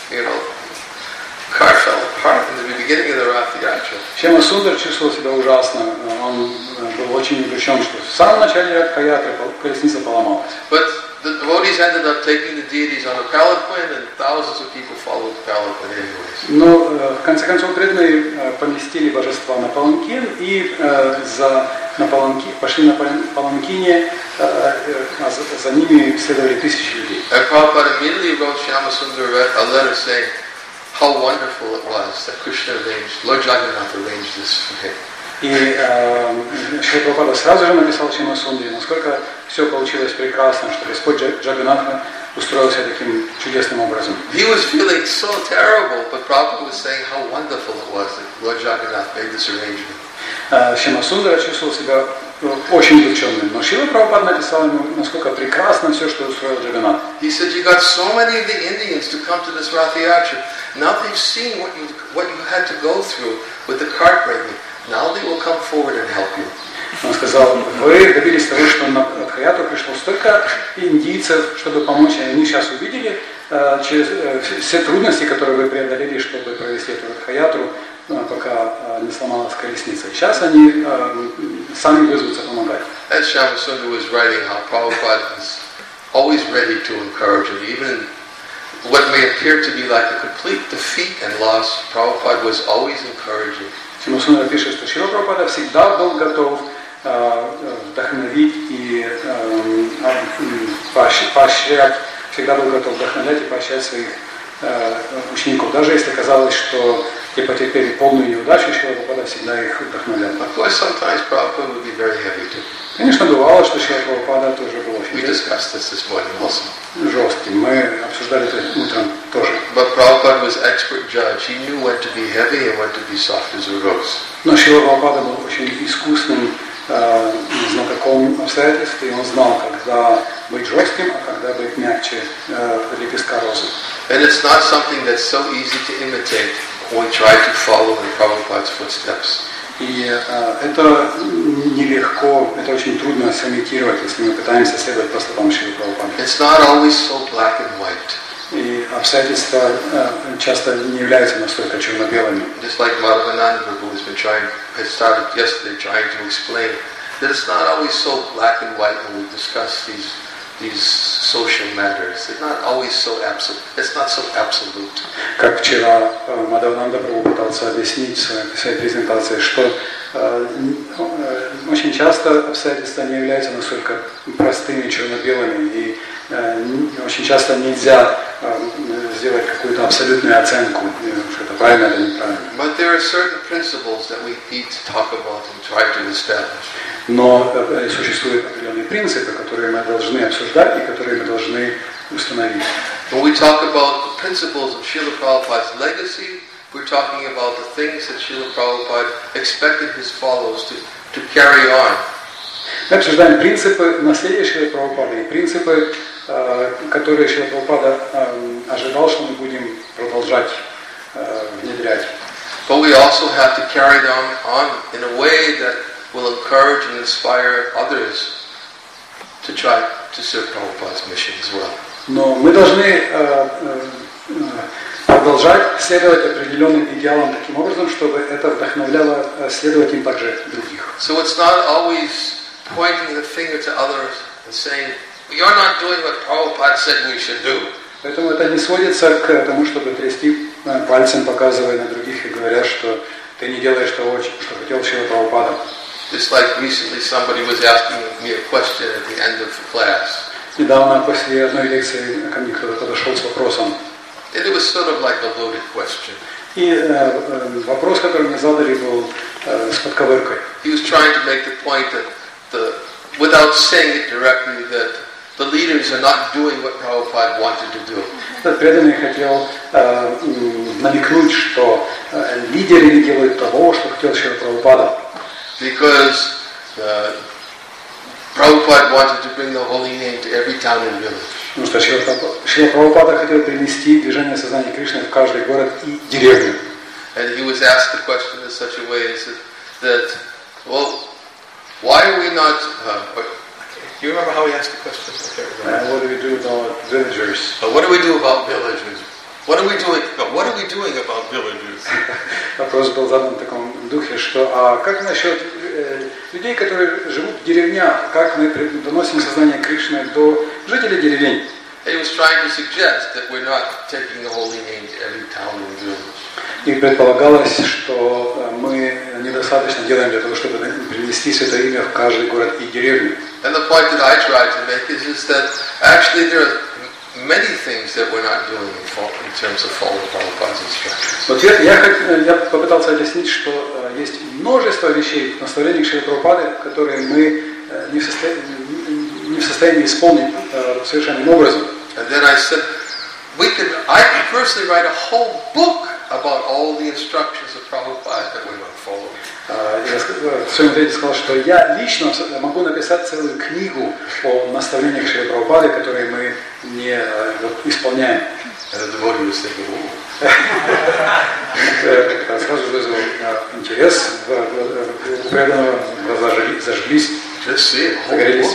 cart fell apart in the beginning of the Rath Yatra. Сhyama Sundar чувствовал себя ужасно. Он был очень удручен, что в самом начале Радхаятры колесница поломалась. But the devotees ended up taking the deities on a palanquin, and thousands of people followed the palanquin anyways. Но в конце концов преданные поместили божества на паланкин и пошли на паланкине, а за ними следовали тысячи людей. And Prabhupada immediately wrote Shyama Sundar a letter saying how wonderful it was that Krishna arranged, Lord Jagannath arranged this for him. И Шрила Прабхупада сразу же написал Сhyama Sundaре, насколько все получилось прекрасно, что Господь Джаганнатха устроил себя таким чудесным образом. He was feeling so terrible, but Prabhupada was saying how wonderful it was that Lord Jagannath made this arrangement. Сhyama Sundara чувствовал себя очень удрученным, но Шрила Прабхупада написал ему, насколько прекрасно все, что устроил Джаганнат. He said, you got so many of the Indians to come to this Rath Yatra. Now they've seen what you had to go through with the cart breaking. Now they will come forward and help you. Он сказал, вы добились того, что на Радхаятру пришло столько индийцев, чтобы помочь, и они сейчас увидели через все трудности, которые вы преодолели, чтобы провести эту Радхаятру, пока не сломалась колесница. И сейчас они сами вызвутся помогать. And Shyama Sundar was writing how Prabhupada is always ready to encourage him, even in what may appear to be like a complete defeat and loss. Prabhupada was always encouraging. Сhyama Sundar пишет, что Шрила Прабхупада всегда был готов вдохновить и поощрять, всегда был готов вдохновлять и поощрять своих учеников. Даже если казалось, что те потерпели полную неудачу, Шрила Прабхупада всегда их вдохновлял. Of course, sometimes Prabhupada would be very heavy too. Конечно, бывало, что Шрила Прабхупада тоже был We discussed this morning also. жестким. Мы обсуждали это утром тоже. But Prabhupada was expert judge. He knew when to be heavy and when to be soft as a rose. Но Шрила Прабхупада был очень искусным знатоком обстоятельств, и он знал, когда быть жестким, а когда быть мягче лепестка розы. And it's not something that's so easy to imitate when we try to follow in Prabhupada's footsteps. И это нелегко, это очень трудно сымитировать, если мы пытаемся следовать по стопам Шрилы Прабхупады. It's not always so black and white. И обстоятельства часто не являются настолько черно-белыми. Just like Madhavananda Prabhu has started yesterday trying to explain that it's not always so black and white when we discuss these social matters. It's not always so absolute. It's not so absolute. Как вчера Мадхавананда Прабху пытался объяснить в своей презентации, что очень часто обстоятельства не являются настолько простыми, черно-белыми, и очень часто нельзя сделать какую-то абсолютную оценку, что это правильно или неправильно. But there are certain principles that we need to talk about and try to establish. Но существуют определенные принципы, которые мы должны обсуждать и которые мы должны установить. When we talk about the principles of Srila Prabhupada's legacy, we're talking about the things that Srila Prabhupada expected his followers to carry on. Мы обсуждаем принципы наследия Шрилы Прабхупады и принципы которые Шрила Прабхупада ожидал, что мы будем продолжать внедрять. But we also have to carry them on in a way that will encourage and inspire others to try to serve Prabhupada's mission as well. Но мы должны продолжать следовать определенным идеалам таким образом, чтобы это вдохновляло следовать им также других. So it's not always pointing the finger to others and saying, you're not doing what Prabhupada said we should do. Поэтому это не сводится к тому, чтобы трясти пальцем, показывая на других и говоря, что ты не делаешь того, что хотел Шрила Прабхупада. Just like recently somebody was asking me a question at the end of the class. Недавно после одной лекции ко мне кто-то подошел с вопросом. And it was sort of like a loaded question. И вопрос, который мне задали, был с подковыркой. He was trying to make the point that without saying it directly, that the leaders are not doing what Prabhupada wanted to do. Этот преданный хотел намекнуть, что лидеры не делают того, что хотел Шрила Прабхупада. Because Prabhupada wanted to bring the holy name to every town and village. Потому что Шрила Прабхупада хотел принести движение сознания Кришны в каждый город и деревню. And he was asked the question in such a way that well, why are we not... do you remember how he asked the question? What do we do about villagers? What do we do about villagers? What are we doing about villagers? Вопрос был задан в таком духе, что а как насчет людей, которые живут в деревнях, как мы доносим сознание Кришны до жителей деревень? He was trying to suggest that we're not taking the holy name to every town and village. И предполагалось, что мы недостаточно делаем для того, чтобы принести святое имя в каждый город и деревню. And the point that I tried to make is that actually there are many things that we're not doing in terms of following Prabhupada's instructions. В ответ я попытался объяснить, что есть множество вещей в наставлениях Шрилы Прабхупады, которые мы не в состоянии исполнить совершенным образом. And then I said, I could personally write a whole book about all the instructions of Prabhupada that we're not following. Я в своем ответе сказал, что я лично могу написать целую книгу о наставлениях Шрилы Прабхупады, которые мы не исполняем. Сразу вызвал интерес, у преданного глаза зажглись. Загорелись.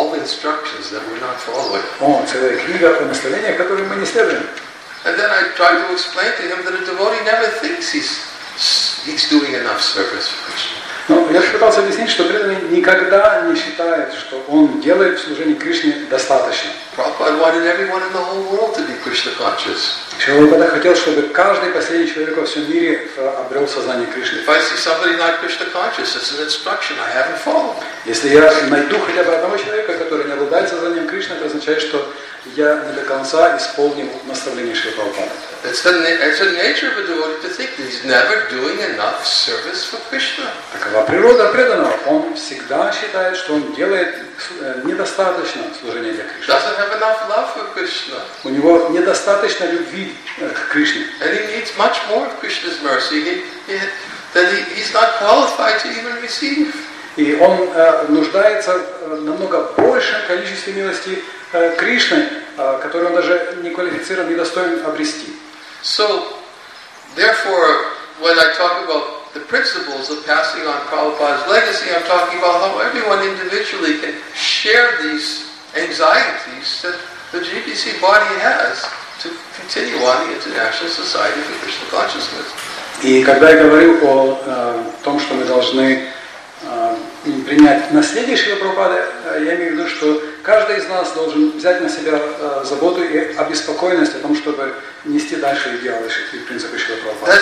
О, целая книга о наставлениях, которые мы не следуем. And then I tried to explain to him that a devotee never thinks he's doing enough service for Krishna. Но я пытался объяснить, что преданный никогда не считает, что он делает в служении Кришне достаточно. Prabhupada wanted everyone in the whole world to be Krishna conscious. Шрила Прабхупада хотел, чтобы каждый последний человек во всем мире обрел сознание Кришны. If I see somebody not Krishna conscious, it's an instruction I haven't followed. Если я найду хотя бы одного человека, который не обладает сознанием Кришны, это означает, что я не до конца исполнил наставление Шрилы Прабхупады. It's the nature of a devotee to think that he's never doing enough service for Krishna. Такова природа преданного. Он всегда считает, что он делает недостаточно служения для Кришны. Doesn't have enough love for Krishna. У него недостаточно любви к Кришне. And he needs much more of Krishna's mercy that he's not qualified to even receive. И он нуждается в намного большем количестве милости Кришны, которую он даже не квалифицирован, не достоин обрести. So, therefore, when I talk about the principles of passing on Prabhupada's legacy, I'm talking about how everyone individually can share these anxieties that the GBC body has to continue on the International Society for Krishna Consciousness. И когда я говорю о том, что мы должны принять наследие Шрилы Прабхупады, я имею в виду, что каждый из нас должен взять на себя заботу и обеспокоенность о том, чтобы нести дальше идеалы и принципы Шрилы Прабхупады,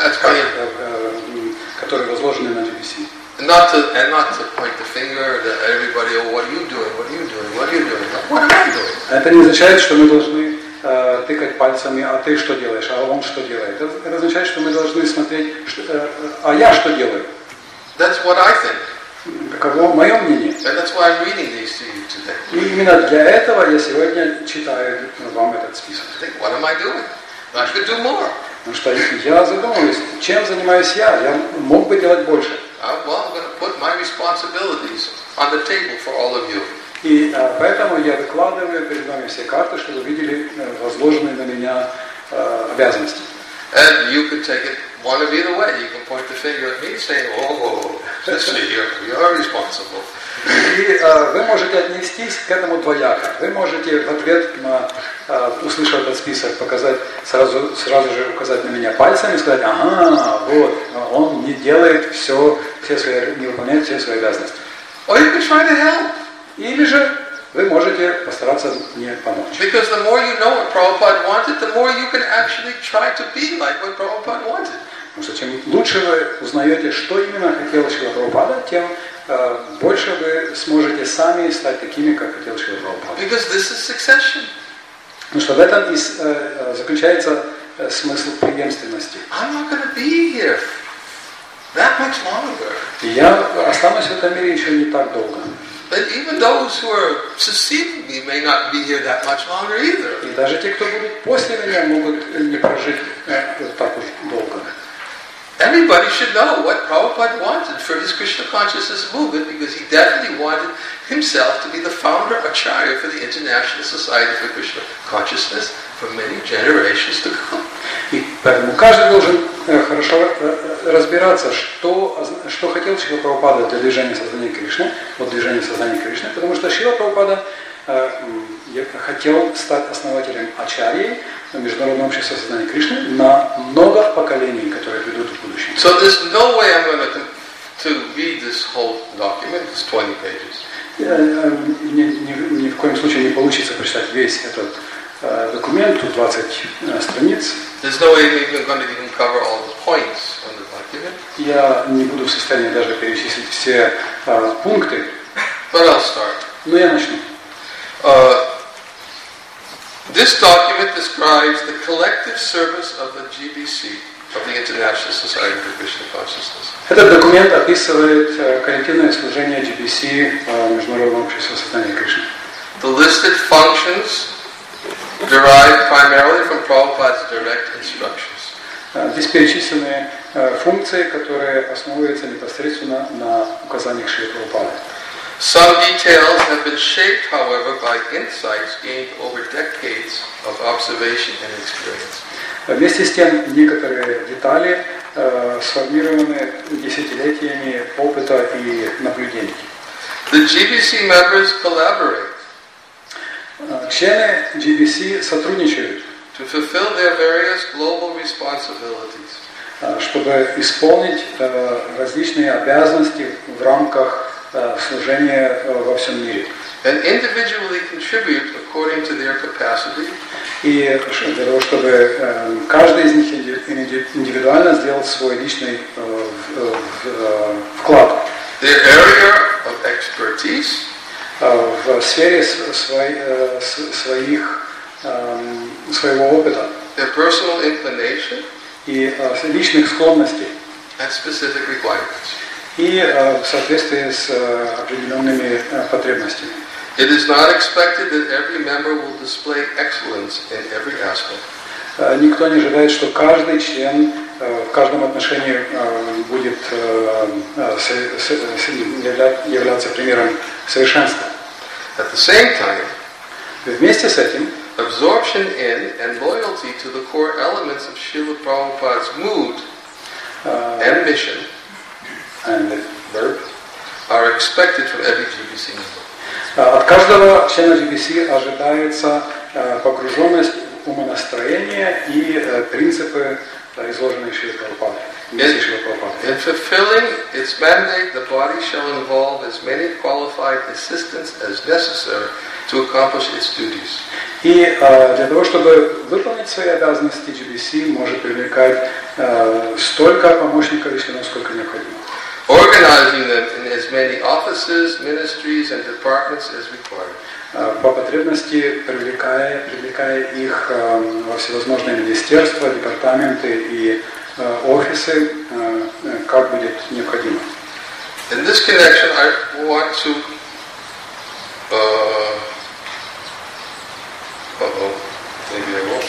которые возложены на GBC. Not to point the finger at everybody, oh, what are you doing? What are you doing? What are you doing? What am I doing? Это не означает, что мы должны тыкать пальцами, а ты что делаешь, а он что делает. Это означает, что мы должны смотреть, а я что делаю. That's what I think. Таково мое мнение. And that's why I'm reading these to you today. И именно для этого я сегодня читаю вам этот список. I think, what am I doing? I should do more. Потому что я задумываюсь, чем занимаюсь я мог бы делать больше. Well, I'm going to put my responsibilities on the table for all of you. И поэтому я выкладываю перед вами все карты, чтобы вы видели возложенные на меня обязанности. And you can take it one of either way. You can point the finger at me saying, oh, sister, you're responsible. И вы можете отнестись к этому двояко. Вы можете в ответ на, услышав этот список, показать, сразу же указать на меня пальцем и сказать, ага, вот, он не делает не выполняет все свои обязанности. Or you can try to help. Или же вы можете постараться мне помочь. Because the more you know what Prabhupada wanted, the more you can actually try to be like what Prabhupada wanted. Потому что чем лучше вы узнаете, что именно хотел Шрила Прабхупада, тем больше вы сможете сами стать такими, как хотел Шрила Прабхупада. Because this is succession. Потому что в этом и заключается смысл преемственности. I'm not going to be here that much longer. И я останусь в этом мире еще не так долго. But even those who are succeeding me may not be here that much longer either. И даже те, кто будут после меня, могут не прожить так уж долго. Everybody should know what Prabhupada wanted for his Krishna consciousness movement, because he definitely wanted himself to be the founder acharya for the International Society for Krishna Consciousness for many generations to come. И поэтому каждый должен хорошо разбираться, что хотел Шрила Прабхупада для движения сознания Кришны, от движения сознания Кришны, потому что Шрила Прабхупада хотел стать основателем ачарьи Международного общества сознания Кришны на много поколений, которые придут в будущем. So there's no way I'm going to read this whole document. It's 20 pages. Ни в коем случае не получится прочитать весь этот документ, тут 20 страниц. There's no way we're going to even cover all the points on the document. Я не буду в состоянии даже перечислить все пункты. But I'll start. Но я начну. This document describes the collective service of the GBC, of the International Society for Krishna Consciousness. Этот документ описывает коллективное служение GBC Международного общества сознания Кришны. The listed functions derive primarily from Prabhupada's direct instructions. Здесь перечислены функции, которые основываются непосредственно на указаниях Шрилы Прабхупады. Some details have been shaped, however, by insights gained over decades of observation and experience. Вместе с тем, некоторые детали сформированы десятилетиями опыта и наблюдений. The GBC members collaborate Члены GBC сотрудничают, to fulfill their various global responsibilities. Чтобы исполнить различные обязанности в рамках служения во всем мире. And individually contribute according to their capacity. И для того, чтобы каждый из них индивидуально сделал свой личный вклад. Their area of expertise. В сфере своего опыта. Their personal inclination. И личных склонностей. And specific requirements. И в соответствии с определенными потребностями. It is not expected that every member will display excellence in every aspect. Никто не ожидает, что каждый член в каждом отношении будет являться примером совершенства. At the same time, вместе с этим, absorption in and loyalty to the core elements of Srila Prabhupada's mood and mission and verb are expected from every GBC member. От каждого члена GBC ожидается погруженность в умонастроение и принципы, изложенные Шрилой Прабхупадой. In fulfilling its mandate, the body shall involve as many qualified assistants as necessary to accomplish its duties. И для того, чтобы выполнить свои обязанности, GBC может привлекать столько помощников и членов, сколько необходимо. Organizing them in as many offices, ministries and departments as required. По потребности привлекая их во всевозможные министерства, департаменты и офисы, как будет необходимо. In this connection, I want to maybe I won't.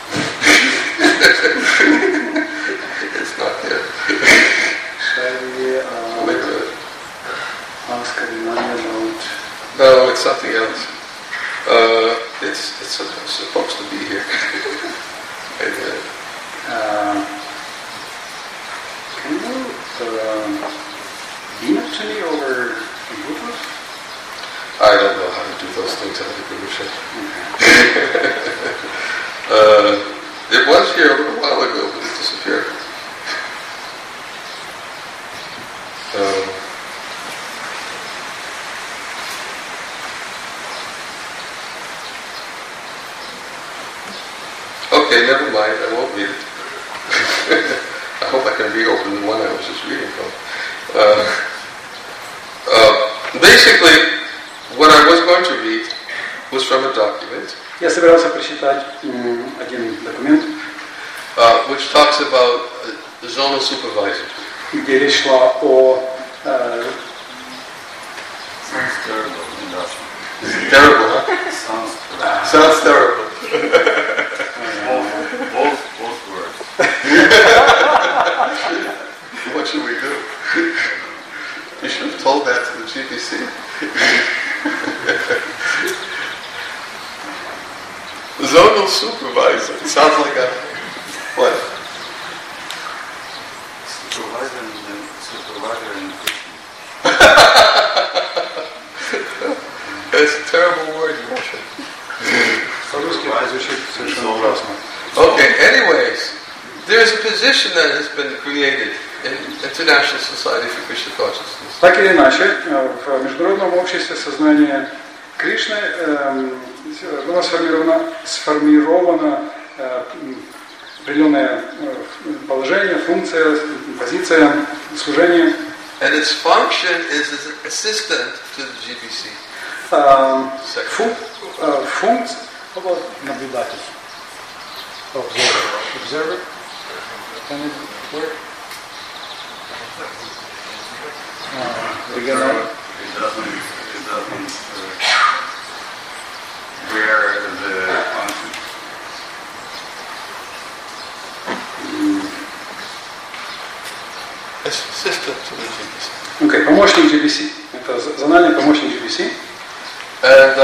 It's not there. Shall we ask Adinani about No, it's something else. It's supposed to be here. Can you beam it to me over Bluetooth? I don't know how to do those things on the computer. It was here a little while ago, but it disappeared. Okay, never mind. I won't read it. I hope I can reopen the one I was just reading from. Basically, what I was going to read was from a document. Я собирался прочитать один документ, which talks about zonal supervisors. где речь шла о Sounds terrible in Russian. Terrible, huh? Sounds terrible. Both words. What should we do? You should have told that to the GBC. Zonal supervisor. It sounds like a what? Supervisor and It's a terrible word in Russian. по-русски это звучит совершенно ужасно. Okay, anyways, there's a position that has been created in International Society for Krishna Consciousness. Так или иначе, в Международном обществе сознания Кришны было сформировано определенное положение, функция, позиция служения. And its function is as an assistant to the GBC. Функция наблюдатель. Observer. Can it work? it doesn't bear the function. Assistant to the GBC. Okay, помощник GBC. Это зональный помощник GBC. And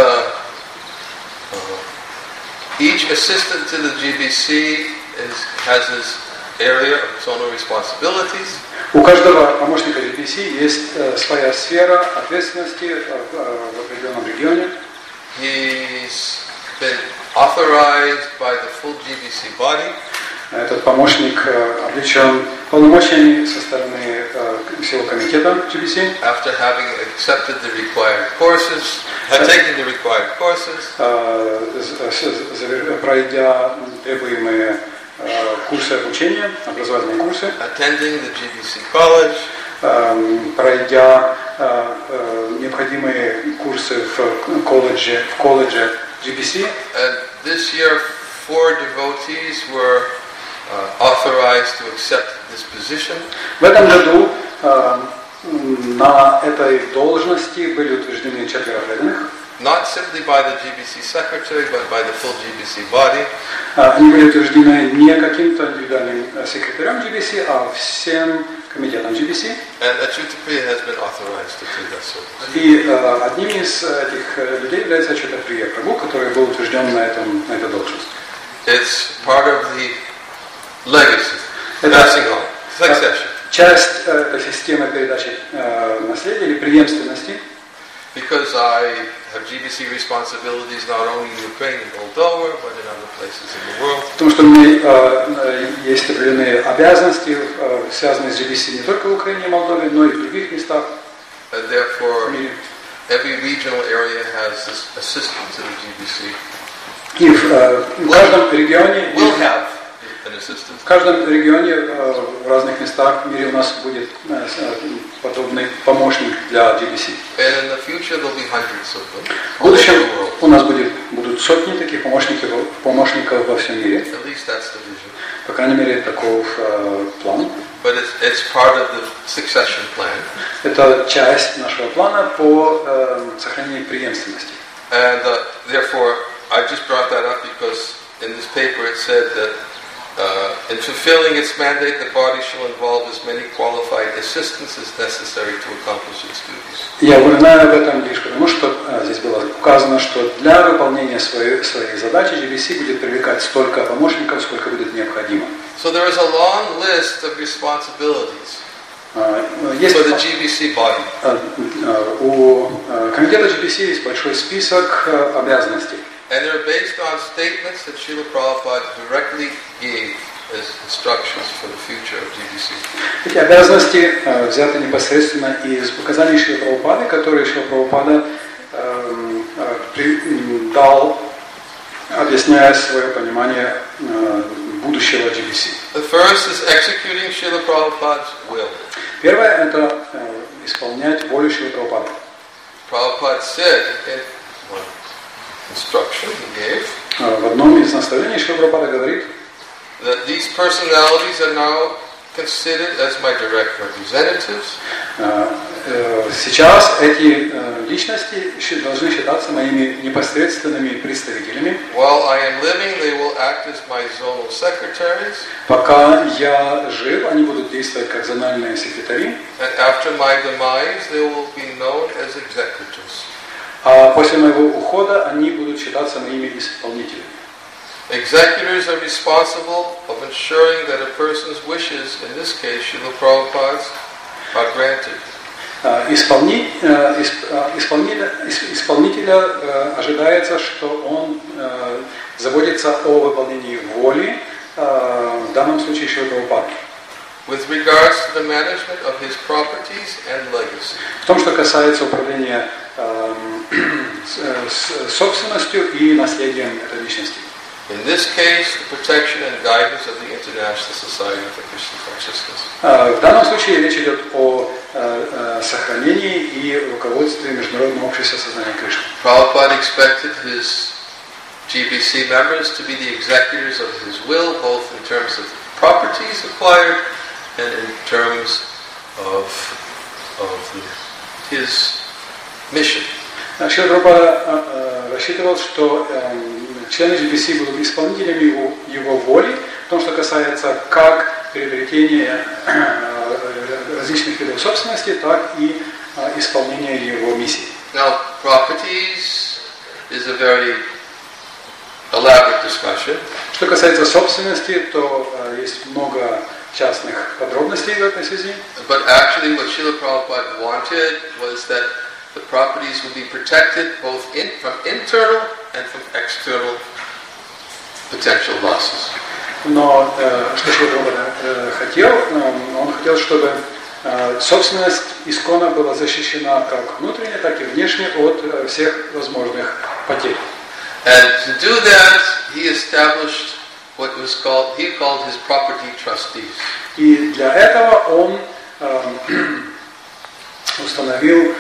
each assistant to the GBC has his area of zonal responsibilities. У каждого помощника GBC есть своя сфера ответственности в определенном регионе. He's been authorized by the full GBC body. Этот помощник облечен полномочиями со стороны всего комитета GBC. After having accepted the required courses, taken the required courses, пройдя требуемые курсы обучения, образовательные курсы, attending the GBC college, пройдя необходимые курсы в колледже GBC. And this year 4 devotees were authorized to accept this position. В этом году на этой должности были утверждены 4 преданных. Not simply by the GBC secretary, but by the full GBC body. Они были утверждены не каким-то индивидуальным секретарем GBC, а всем комитетом GBC. And Achyutapriya has been authorized to do that service. И одним из этих людей является Achyutapriya Prabhu, который был утвержден на эту должность. It's part of the legacy, passing on, succession. Часть этой системы передачи наследия или преемственности. Because I have GBC responsibilities not only in Ukraine and Moldova, but in other places in the world. Потому что у меня есть определенные обязанности, связанные с GBC не только в Украине и Молдове, но и в других местах. And therefore, every regional area has this assistant to the GBC. И в каждом регионе will have an assistant. В каждом регионе в разных местах в мире у нас будет подобный помощник для GBC. And in the future there'll be hundreds of them. В будущем у нас будут сотни таких помощников во всем мире. At least that's the vision. По крайней мере, таков план. But it's part of the succession plan. Это часть нашего плана по сохранению преемственности. And therefore, I just brought that up because in this paper it said that In fulfilling its mandate, the body shall involve as many qualified assistants as necessary to accomplish its duties. Я упоминаю об этом лишь потому, что здесь было указано, что для выполнения своей задачи GBC будет привлекать столько помощников, сколько будет необходимо. So there is a long list of responsibilities for the GBC body. У комитета GBC есть большой список обязанностей. And they're based on statements that Srila Prabhupada directly gave as instructions for the future of GBC. Эти обязанности взяты непосредственно из указаний Шрила Прабхупады, которые Шрила Прабхупада дал, объясняя свое понимание будущего GBC. The first is executing Srila Prabhupada's will. Первое – это исполнять волю Шрила Прабхупады. Prabhupada said in one instruction he gave В одном из наставлений Шрила Прабхупада говорит, that these personalities are now considered as my direct representatives. Сейчас эти личности должны считаться моими непосредственными представителями. While I am living, they will act as my zonal secretaries. Пока я жив, они будут действовать как зональные секретари. And after my demise, they will be known as executors. А после моего ухода они будут считаться моими исполнителями. Executors are responsible of ensuring that a person's wishes, in this case Srila Prabhupada's, are granted. Исполнителя ожидается, что он заботится о выполнении воли, в данном случае Шрила Прабхупады. With regards to the management of his properties and legacy. В том, что касается управления собственностью и наследием этой личности. In this case, the protection and guidance of the International Society for Krishna Consciousness. В данном случае речь идет о сохранении и руководстве Международного общества сознания Кришны. Prabhupada expected his GBC members to be the executors of his will, both in terms of properties acquired and in terms of his mission. Шрила Прабхупада рассчитывал, что члены GBC будут исполнителями его воли, в том, что касается как приобретения различных видов собственности, так и исполнения его миссии. Now, properties is a very elaborate discussion. Что касается собственности, то есть много частных подробностей в этой связи. But actually, what Srila Prabhupada wanted was that the properties would be protected both from internal and from external potential losses. Но что Шрила Прабхупада хотел, он хотел, чтобы собственность исконно была защищена как внутренне, так и внешне от всех возможных потерь. And to do that, he established what was called, he called his property trustees. И для этого он установил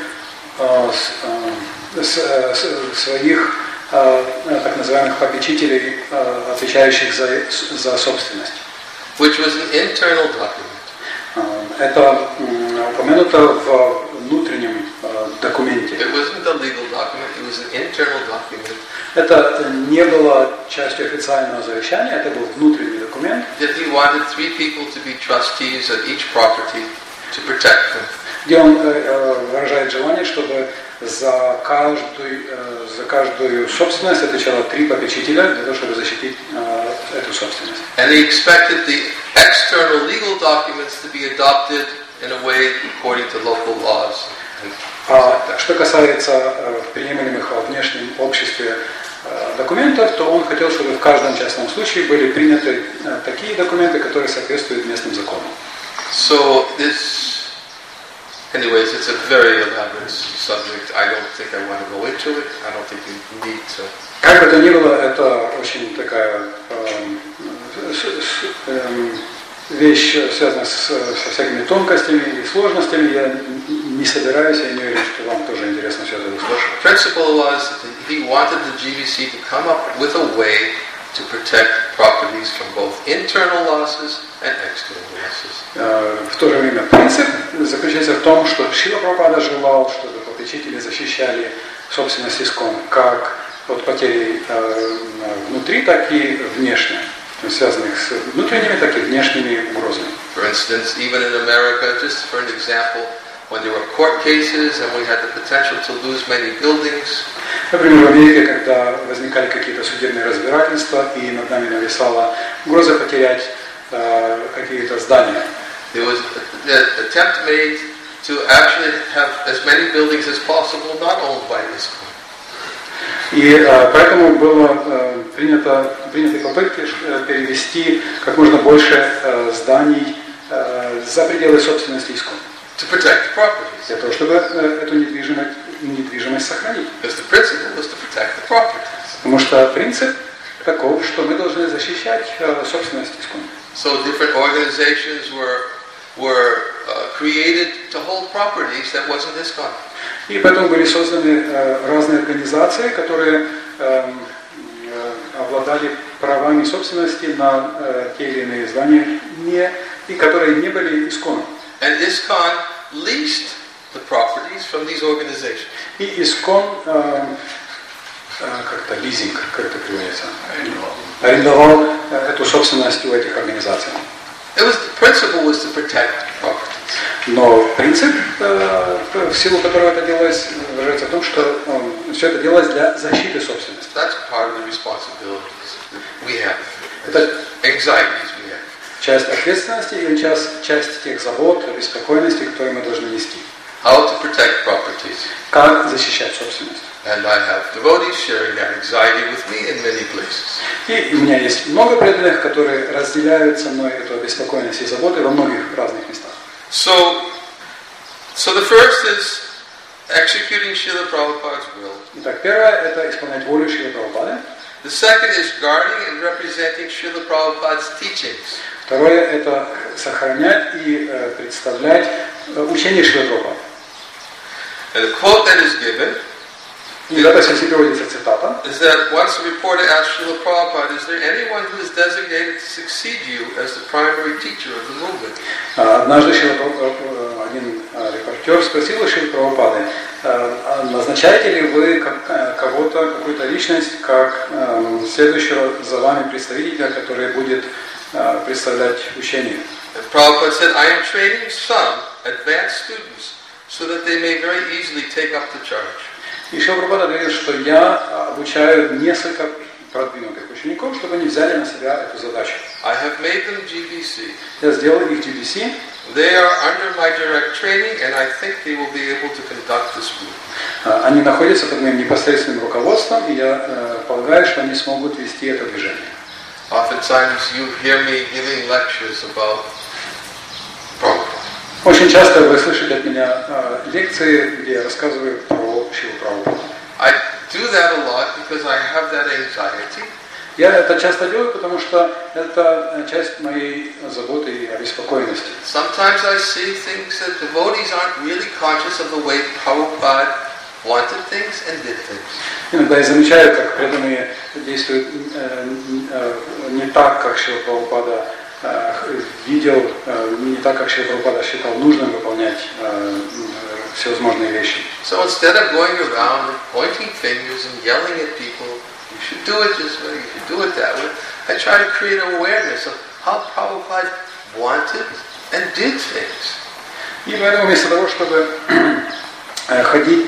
своих так называемых попечителей, отвечающих за собственность. Which was an internal document. Это упомянуто в внутреннем документе. It wasn't a legal document, it was an internal document. Это не было частью официального завещания, это был внутренний документ. That he wanted 3 people to be trustees of each property to protect them. Где он выражает желание, чтобы за каждую собственность отвечало 3 попечителя для того, чтобы защитить эту собственность. And he expected the external legal documents to be adopted in a way according to local laws. Что касается приемлемых во внешнем обществе документов, то он хотел, чтобы в каждом частном случае были приняты такие документы, которые соответствуют местным законам. So this, anyways, it's a very elaborate subject. I don't think I want to go into it. I don't think you need to. Как бы то ни было, это очень такая вещь, связанная со всякими тонкостями и сложностями. Я не собираюсь, я не уверен, что вам тоже интересно все это услышать. Principle was that he wanted the GBC to come up with a way to protect properties from both internal losses and external losses. В то же время принцип заключается в том, что Шрила Прабхупада желал, чтобы попечители защищали собственность искон как от потерь внутри, так и внешне. связанных с внутренними, так и внешними угрозами. For instance, even in America, just for an example, when there were court cases and we had the potential to lose many buildings, Например, в Америке, когда возникали какие-то судебные разбирательства, и над нами нависала угроза потерять какие-то здания. there was an attempt made to actually have as many buildings as possible not owned by ISKCON. И поэтому было приняты попытки перевести как можно больше зданий за пределы собственности ИСКОН. To protect the properties. Для того, чтобы эту недвижимость сохранить. Because the principle was to protect the properties. Потому что принцип таков, что мы должны защищать собственность ИСКОН. So different organizations were created to hold properties that wasn't ISKCON. И поэтому были созданы разные организации, которые обладали правами собственности на те или иные здания, и которые не были ИСКОНом. And ISKCON leased the properties from these organizations. И ИСКОН как-то лизинг, как это переводится, арендовал эту собственность у этих организаций. The principle was to protect properties. Но принцип, в силу которого это делалось, выражается в том, что все это делалось для защиты собственности. That's part of the responsibilities that we have. Это Anxieties we have. часть ответственности или часть тех забот, беспокойности, которые мы должны нести. How to protect properties. Как защищать собственность. And I have devotees sharing that anxiety with me in many places. И у меня есть много преданных, которые разделяют со мной эту беспокойность и заботы во многих разных местах. So the first is executing Srila Prabhupada's will. Итак, первое – это исполнять волю Шрилы Прабхупады. The second is guarding and representing Srila Prabhupada's teachings. Второе – это сохранять и представлять учение Шрилы Прабхупады. And the quote that is given И в этой связи приводится цитата. is that once a reporter asked Srila Prabhupada, is there anyone who is designated to succeed you as the primary teacher of the movement? Однажды один репортер спросил у Шрилы Прабхупады, назначаете ли вы кого-то, какую-то личность, как следующего за вами представителя, который будет представлять учение? And Prabhupada said, I am training some advanced students so that they may very easily take up the charge. И Шрила Прабхупада говорит, что я обучаю несколько продвинутых учеников, чтобы они взяли на себя эту задачу. I have made them GBC. Я сделал их GBC. They are under my direct training, and I think they will be able to conduct this movement. Они находятся под моим непосредственным руководством, и я полагаю, что они смогут вести это движение. Oftentimes you hear me giving lectures about Prabhupada. Очень часто вы слышите от меня лекции, где я рассказываю про Шрилу Прабхупаду. I do that a lot because I have that anxiety. Я это часто делаю, потому что это часть моей заботы и обеспокоенности. Sometimes I see things that devotees aren't really conscious of the way Prabhupada wanted things and did things. Иногда я замечаю, как преданные действуют не так, как Шрила Прабхупада видел, не так, как Шрила Прабхупада считал нужным выполнять всевозможные вещи. So instead of going around and pointing fingers and yelling at people, you should do it this way, you should do it that way, I try to create awareness of how Prabhupada wanted and did things. И поэтому вместо того, чтобы ходить,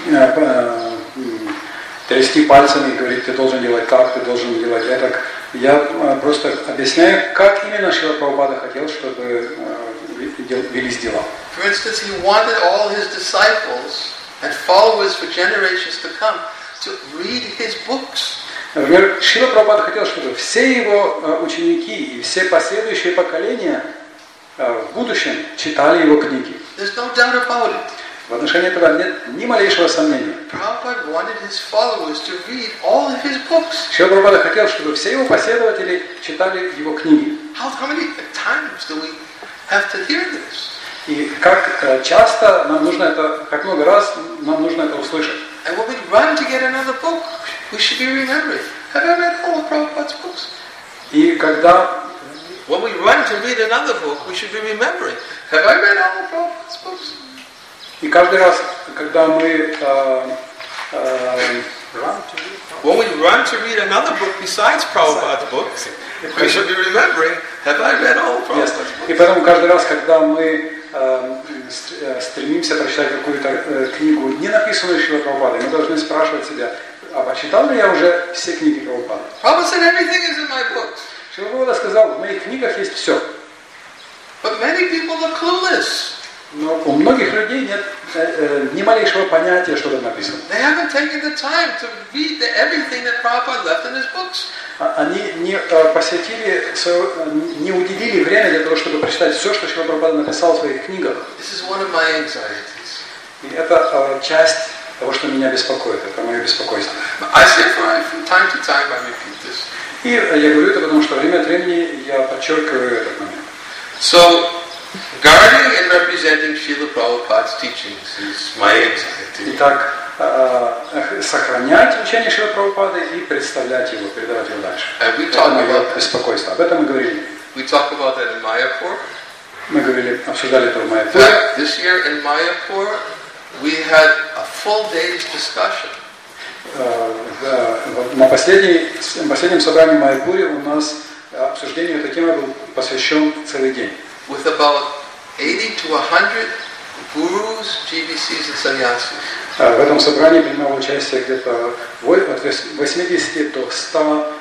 трясти пальцами и говорить, ты должен делать так, ты должен делать это, я просто объясняю, как именно Шрила Прабхупада хотел, чтобы велись дела. For instance, he wanted all his disciples and followers for generations to come to read his books. Например, Шрила Прабхупада хотел, чтобы все его ученики и все последующие поколения в будущем читали его книги. There's no doubt about it. В отношении этого нет ни малейшего сомнения. Prabhupada wanted his followers to read all of his books. Шрила Прабхупада хотел, чтобы все его последователи читали его книги. How many times do we have to hear this? И как часто нам нужно это, как много раз нам нужно это услышать. And when we run to get another book, we should be remembering, have I read all of Prabhupada's books? И когда When we run to read another book, we should be remembering, have I read all of Prabhupada's books? И каждый раз, когда мы When we run to read another book besides Prabhupada's books, we should be remembering, have I read all of Prabhupada's books? И поэтому каждый раз, когда мы стремимся прочитать какую-то книгу, не написанную Шрилой Прабхупадой, мы должны спрашивать себя, а прочитал ли я уже все книги Прабхупады? Prabhupada said everything is in my books. Шрила Прабхупада сказал, в моих книгах есть все. But many people are clueless. Но у многих людей нет ни малейшего понятия, что там написано. They haven't taken the time to read everything that Prabhupada left in his books. Они не посвятили, не уделили время для того, чтобы прочитать все, что Шрила Прабхупада написал в своих книгах. This is one of my anxieties. И это часть того, что меня беспокоит, это мое беспокойство. I say from time to time I repeat this. И я говорю это потому, что время от времени я подчеркиваю этот момент. So, guarding and representing Srila Prabhupada's teachings is my anxiety. Итак, сохранять учение Шрилы Прабхупады и представлять его, передавать его дальше. Это мое беспокойство. Об этом мы говорили. We talk about that in Mayapur. Мы обсуждали это в Майяпуре. This year in Mayapur, we had a full day's discussion. На последнем собрании в Майяпуре у нас обсуждению этой темы был посвящен целый день. With about 80 to 100 gurus, GBCs and sannyasis. В этом собрании принимало участие где-то от 80 до 100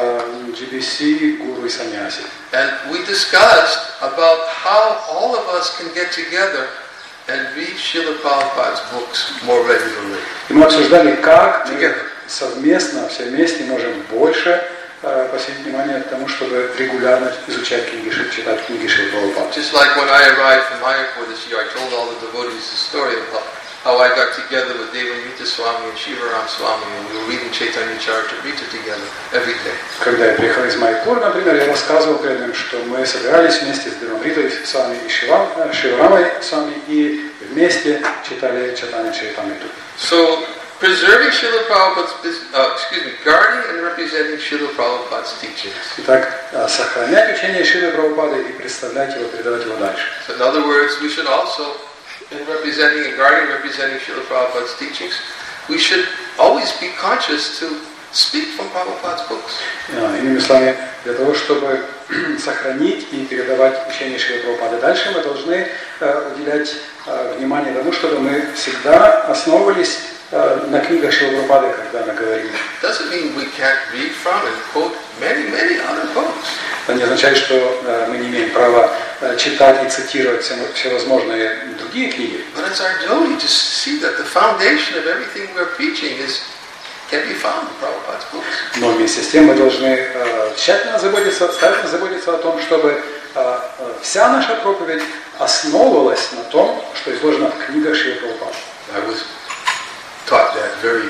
GBC, гуру и саньяси. And we discussed about how all of us can get together and read Srila Prabhupada's books more regularly. И мы обсуждали, как мы совместно, все вместе можем больше посвятить внимание тому, чтобы регулярно изучать книги, читать книги Шрилы Прабхупады. Just like when I arrived from Mayapur this year, I told all the devotees the story of how I got together with Devanita Swami and Shivaram Swami, and we were reading Chaitanya Charitamrita together every day. Когда я приехал из Майяпура, например, я рассказывал преданным, что мы собирались вместе с Девамритой Свами и Шиварамой Свами и вместе читали Chaitanya Charitamrita. So, preserving Srila Prabhupada's, guarding and representing Srila Prabhupada's teachings. Итак, сохранять учение Шрилы Прабхупады и представлять его, передавать его дальше. So in other words, we should also, in representing and guarding and representing Srila Prabhupada's teachings, we should always be conscious to speak from Prabhupada's books. Иными словами, для того, чтобы сохранить и передавать учение Шрилы Прабхупады дальше, мы должны уделять внимание тому, чтобы мы всегда основывались на книгах Шрилы Прабхупады, когда мы говорим. Doesn't mean we can't read from and quote many other books. Это не означает, что мы не имеем права читать и цитировать всевозможные другие книги. But it's our duty to see that the foundation of everything we're preaching can be found in Prabhupada's books. Но вместе с тем мы должны тщательно заботиться о том, чтобы вся наша проповедь основывалась на том, что изложено в книгах Шрилы Прабхупады. I was taught that very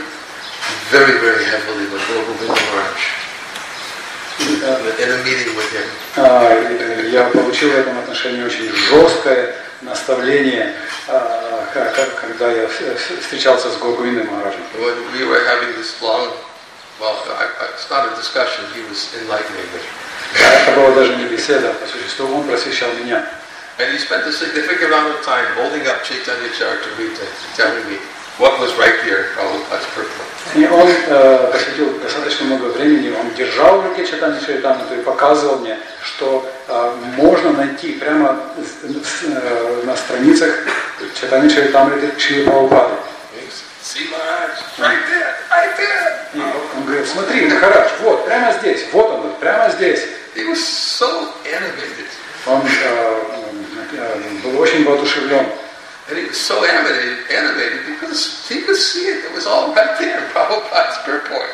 heavily with Guru Govinda Maharaj in a meeting with him. Я получил в этом отношении очень жесткое наставление, когда я встречался с Гуру Говиндой Махараджем. When we were having this long, it's not a discussion, he was enlightening me. Это была даже не беседа, по существу он просвещал меня. And he spent a significant amount of time holding up Chaitanya Charitamrita, telling me what was right here in Prabhupada's purport. И он посвятил достаточно много времени, он держал в руке Chaitanya Charitamrita и показывал мне, что можно найти прямо на страницах Chaitanya Charitamrita Шрилы Прабхупады. See, Maharaj, right there. И он говорит, смотри, Махарадж, вот, прямо здесь, вот он, прямо здесь. He was so animated. Он был очень воодушевлен. And he was so animated because he could see it. It was all right there in Prabhupada's purport.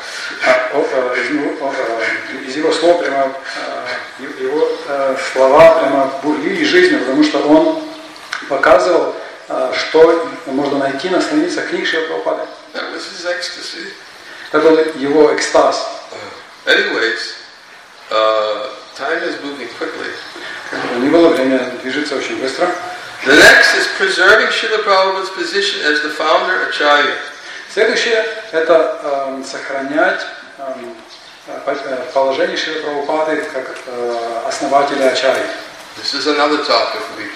Из его слов прямо, его слова прямо бурлили жизнью, потому что он показывал, что можно найти на страницах книг Шрилы Прабхупады. That was his ecstasy. Это был его экстаз. Anyways, time is moving quickly. Не было, время движется очень быстро. The next is preserving Srila Prabhupada's position as the founder Acharya. Следующее – это сохранять положение Шрилы Прабхупады как основателя Ачарьи. This is another topic we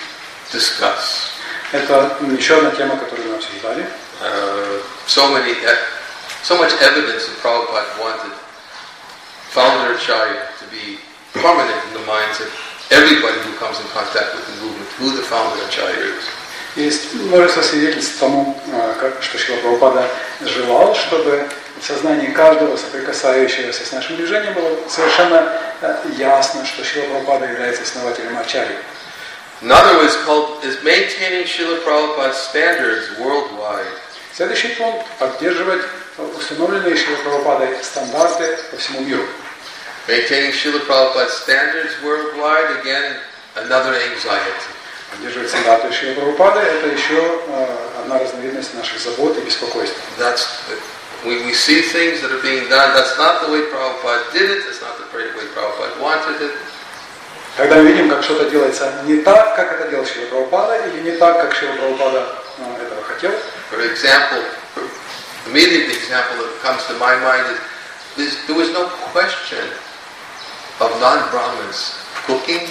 discuss. Это еще одна тема, которую мы обсуждали. So many so much evidence that Prabhupada wanted founder Acharya to be prominent in the minds of everybody who comes in contact with the movement, who the founder Acharya is. Есть множество свидетельств тому, что Шрила Прабхупада желал, чтобы в сознании каждого соприкасающегося с нашим движением было совершенно ясно, что Шрила Прабхупада является основателем Ачарьи. Another was called is maintaining Srila Prabhupada's standards worldwide. Следующий пункт – поддерживать установленные Шрила Прабхупадой стандарты по всему миру. Maintaining Srila Prabhupada's standards worldwide, again, another anxiety. Поддерживать стандарты Шрила Прабхупады – это еще одна разновидность наших забот и беспокойств. We see things that are being done, that's not the way Prabhupada did it, that's not the way Prabhupada wanted it. Когда мы видим, как что-то делается не так, как это делал Шрила Прабхупада, или не так, как Шрила Прабхупада этого хотел. For example, immediate example that comes to my mind is there was no question of non-Brahmins cooking,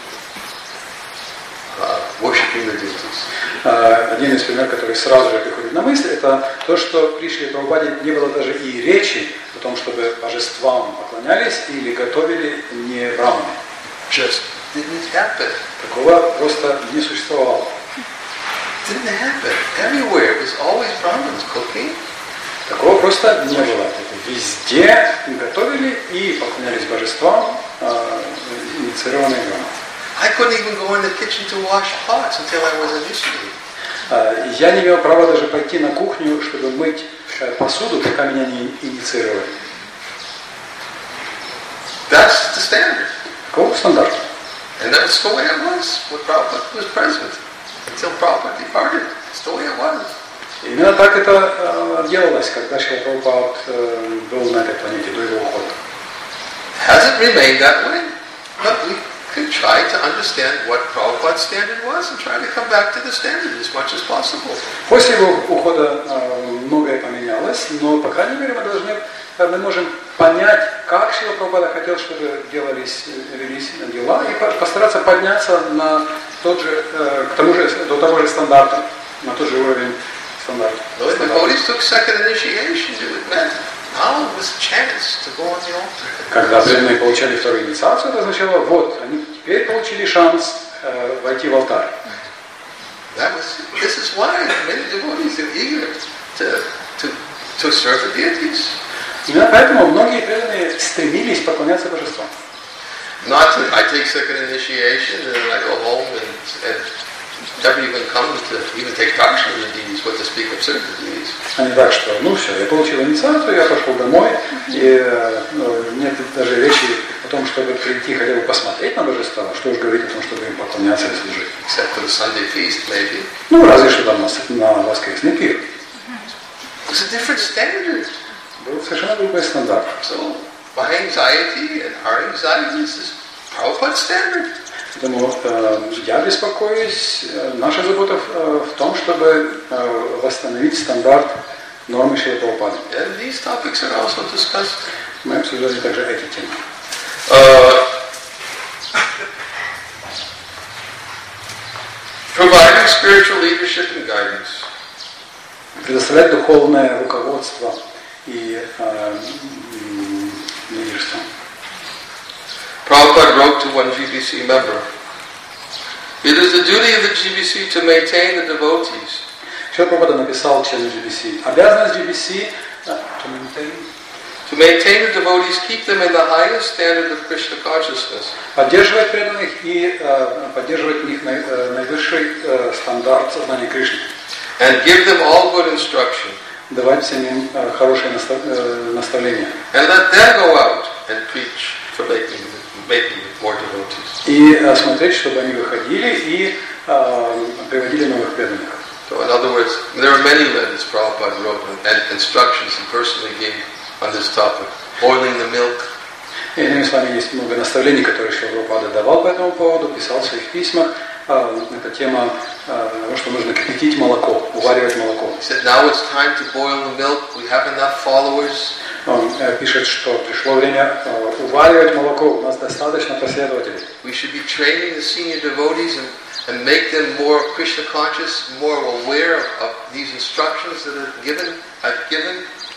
worshiping the deities. Один из примеров, который сразу же приходит на мысль, это то, что при Шриле Прабхупаде не было даже и речи о том, чтобы божествам поклонялись или готовили не браманы. Just didn't happen. Такого просто не существовало. Didn't happen. Everywhere it was always Brahmins cooking. Такого просто не было. Везде готовили и поклонялись божествам, инициированные браманы. I couldn't even go in the kitchen to wash pots until I was initiated. Я не имел права даже пойти на кухню, чтобы мыть посуду, пока меня не инициировали. That's the standard. Каков стандарт? And that's the way it was when Prabhupada was present. Until Prabhupada departed. It's the way it was. Именно так это делалось, когда Шрила Прабхупад был на этой планете до его ухода. Has it remained that way? But we could try to understand what Prabhupada's standard was and try to come back to the standard as much as possible. После его ухода многое поменялось, но, по крайней мере, мы можем понять, как Шрила Прабхупада хотел, чтобы велись дела, и постараться подняться на тот же, до того же стандарта, на тот же уровень стандарта. The devotees took second initiation, it meant now was a chance to go on the altar. Когда преданные получали вторую инициацию, это означало, вот, они теперь получили шанс войти в алтарь. This is why many devotees are eager to serve the deities. Именно поэтому многие преданные стремились поклоняться божествам. Not that I take second initiation and then I go home and never even come to even take darshan of the deities, what to speak of certain deities. А не так, что, все, я получил инициацию, я пошел домой, и нет даже речи о том, чтобы прийти хотя бы посмотреть на божества, что уж говорить о том, чтобы им поклоняться и служить. Except for the Sunday feast, maybe. Разве что там на воскресный пир. It's a different standard. Был совершенно другой стандарт. So, my anxiety and our anxieties is Prabhupada's standard. Поэтому я беспокоюсь, наша забота в том, чтобы восстановить стандарт нормы Шрилы Прабхупады. And these topics are also discussed. Мы обсуждали также эти темы. Providing spiritual leadership and guidance. Предоставлять духовное руководство и лидерство. Prabhupada wrote to one GBC member, "It is the duty of the GBC to maintain the devotees." Шрила Прабхупада написал члену GBC. Обязанность GBC to maintain the devotees, keep them in the highest standard of Krishna consciousness. Поддерживать преданных и поддерживать в них наивысший стандарт сознания Кришны. And give them all good instruction. Давать всем им хорошие наставления. And let them go out and preach for making more devotees. И смотреть, чтобы они выходили и приводили новых преданных. So in other words, there are many letters Prabhupada wrote and instructions he personally gave on this topic. Boiling the milk. Иными словами, есть много наставлений, которые Шрила Прабхупада давал по этому поводу, писал в своих письмах. Это тема того, что нужно кипятить молоко, уваривать молоко. He said, now it's time to boil the milk. We have enough followers. Он пишет, что пришло время уваривать молоко, у нас достаточно последователей. We should be training the senior devotees and make them more Krishna conscious, more aware of these instructions that are given.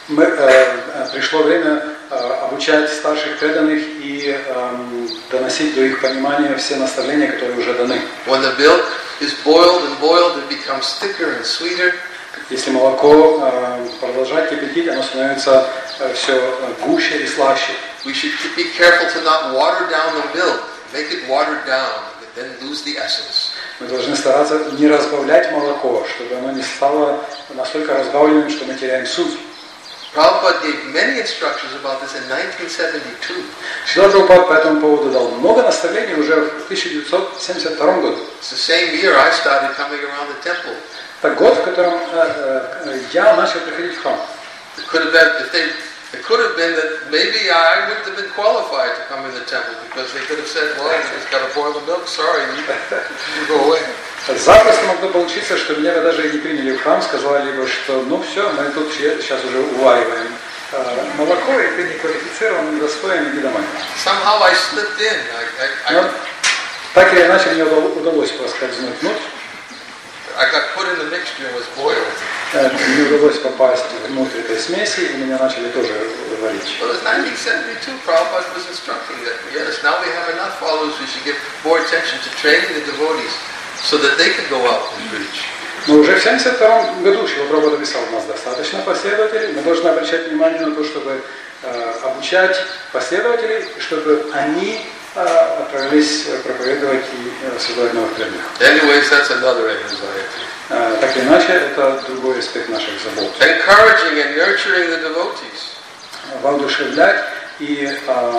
пришло время обучать старших преданных и доносить до их понимания все наставления, которые уже даны. When the milk is boiled and boiled, it becomes thicker and sweeter. Если молоко продолжать кипятить, оно становится все гуще и слаще. We should be careful to not water down the milk, make it watered down, and then lose the essence. Мы должны стараться не разбавлять молоко, чтобы оно не стало настолько разбавленным, что мы теряем суть. Prabhupada gave many instructions about this in 1972. Шрила Прабхупад по этому поводу дал много наставлений уже в 1972 году. It's the same year I started coming around the temple. Это год, в котором я начал приходить в храм. It could have been that maybe I wouldn't have been qualified to come in the temple because they could have said, well, you just got to boil the milk, sorry, you go away. Запросто могло получиться, что меня даже и не приняли в храм, сказали либо, что ну все, мы тут сейчас уже увариваем молоко, и ты не квалифицирован, не достоин, иди домой. Somehow I slipped in. Но, так или иначе мне удалось проскользнуть внутрь. I got put in the mixture and was boiled. Мне удалось попасть внутрь этой смеси, и меня начали тоже варить. Well, in 1972, Prabhupada was instructing that, yes, now we have enough followers, we should give more attention to training the devotees so that they can go out and preach. Но уже в 1972 году Шрила Прабхупада писал, у нас достаточно последователей, мы должны обращать внимание на то, чтобы обучать последователей, чтобы они отправились проповедовать и создавать новых преданных. Anyways, that's another anxiety. Так или иначе, это другой аспект наших забот. Encouraging and nurturing the devotees. Воодушевлять и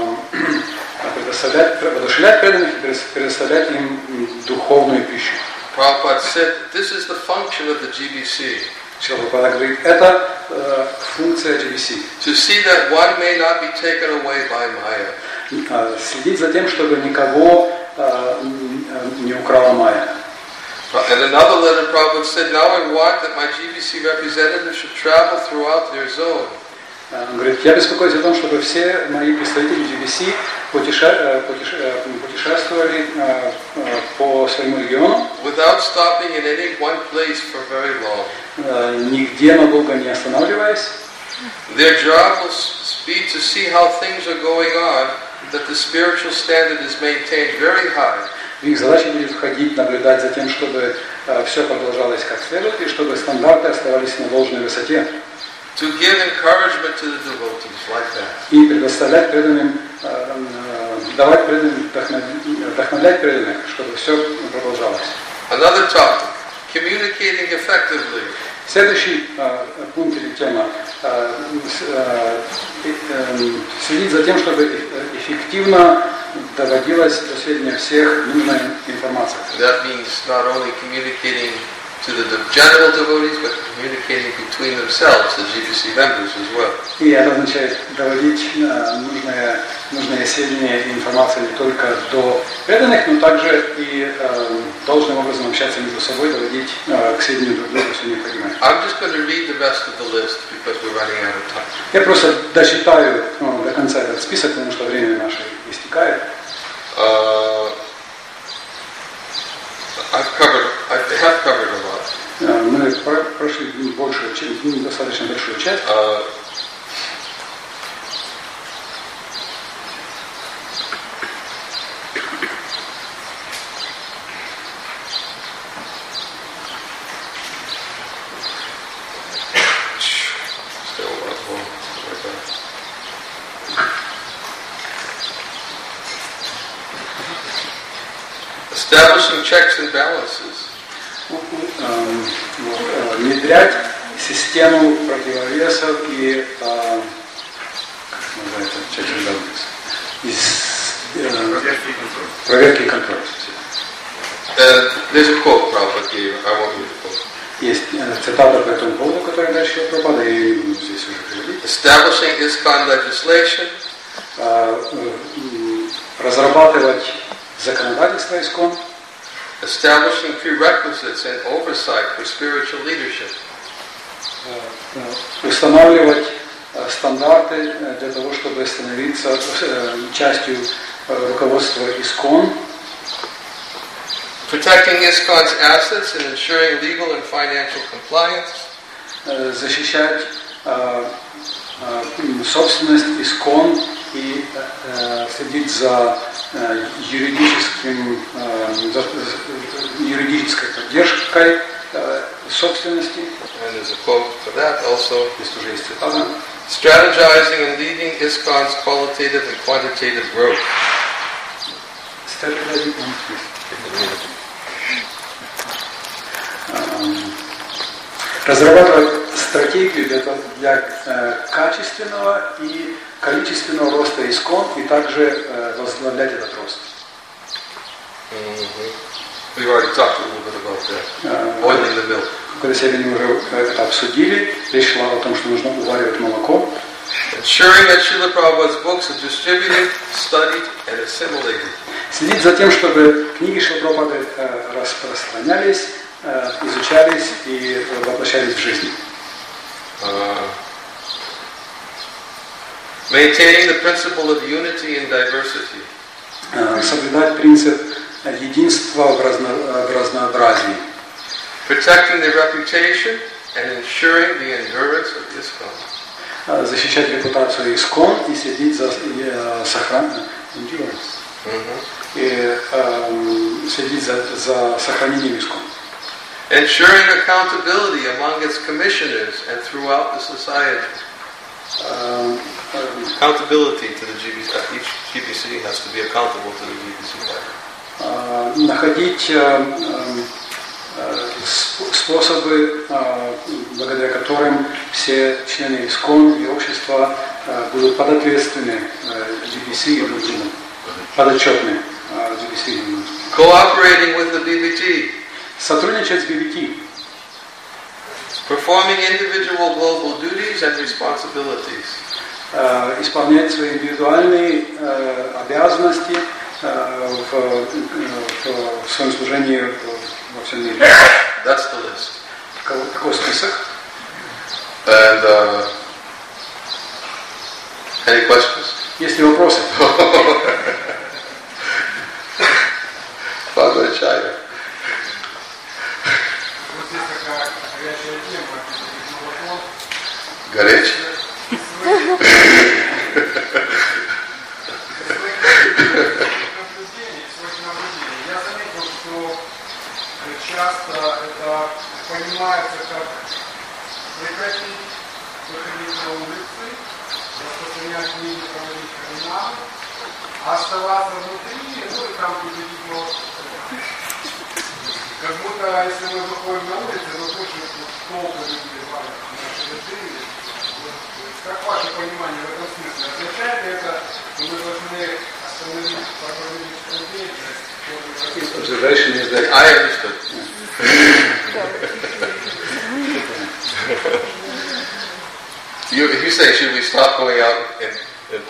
воодушевлять преданных и предоставлять им духовную пищу. Prabhupada said, this is the function of the GBC. Шрила Прабхупада говорит, это функция GBC. To see that one may not be taken away by Maya. Следить за тем, чтобы никого не украла Майя. In another letter, Prabhupada said, now I want that my GBC representatives should travel throughout their zone. Он говорит, я беспокоюсь о том, чтобы все мои представители GBC путешествовали по своему региону. Without stopping in any one place for very long. Нигде надолго не останавливаясь. Their job will be to see how things are going on, that the spiritual standard is maintained very high. Их задача будет ходить, наблюдать за тем, чтобы все продолжалось как следует, и чтобы стандарты оставались на должной высоте. To give encouragement to the devotees like that. И предоставлять преданным, давать преданным, вдохновлять преданных, чтобы все продолжалось. Another topic, communicating effectively. Следующий пункт или тема следить за тем, чтобы эффективно доводилась до сведения всех нужная информация. That means not only communicating to the general devotees, but communicating between themselves, the GBC members as well. И это означает доводить нужные сведения и информацию не только до преданных, но также и должным образом общаться между собой, доводить к сведению друг друга все необходимое. I'm just going to read the rest of the list because we're running out of time. Я просто дочитаю до конца этот список, потому что время наше истекает. I have covered a lot. Мы прошли достаточно большую часть. Establishing checks and balances. Внедрять систему противовесов и как называется, checks and balances. Проверки и контроль. There's a quote Prabhupada gave. I won't read the quote. Есть цитата по этому поводу, которая дальше Прабхупада, я ее не буду здесь уже приводить. Establishing ISKCON legislation. Разрабатывать законодательство ISKCON. Establishing prerequisites and oversight for spiritual leadership. Устанавливать стандарты для того, чтобы становиться частью руководства ISKCON. Protecting ISKCON's assets and ensuring legal and financial compliance. Защищать собственность, искон и следить за юридической поддержкой собственности. And there's a quote for that also. Здесь тоже есть цитата. Strategizing and leading ISKCON's qualitative and quantitative growth. Разрабатывать стратегию для качественного и количественного роста ИСКОН и также возглавлять этот рост. We've already talked a little bit about that. Boiling the milk. Когда сегодня мы уже это обсудили, речь шла о том, что нужно уваривать молоко. Ensuring that Srila Prabhupada's books are distributed, studied, and assimilated. Следить за тем, чтобы книги Шрилы Прабхупады распространялись, изучались и воплощались в жизнь. Maintaining the principle of unity and diversity. Соблюдать принцип единства в разнообразии. Protecting the reputation and ensuring the endurance of ISKCON. Защищать репутацию ИСКОН и следить за сохранением. И следить за сохранением ИСКОН. Ensuring accountability among its commissioners and throughout the society. Accountability to the GBC. Each GBC has to be accountable to the GBC body. Находить способы, благодаря которым все члены ИСКОН и общества будут подответственны GBC и другим, подотчетны GBC и другим. Cooperating with the BBT. Сотрудничать с BBT. Performing individual global duties and responsibilities. Исполнять свои индивидуальные обязанности в своем служении во всем мире. That's the list. Какой список? And any questions? Есть ли вопросы? Father China. Вот здесь такая горячая тема, молоко. Горячий? Я заметил, что часто это понимается как прекратить выходить на улицы, распространять книги, проводить храмы, а оставаться внутри, ну и там победить молоко. Как будто, если мы выходим на улицу, мы слышим, что толпы людей валят наши ряды. Как ваше понимание в этом смысле? Означает ли это, что мы должны остановить проповедническую деятельность? Observation is that I understood. You say, should we stop going out and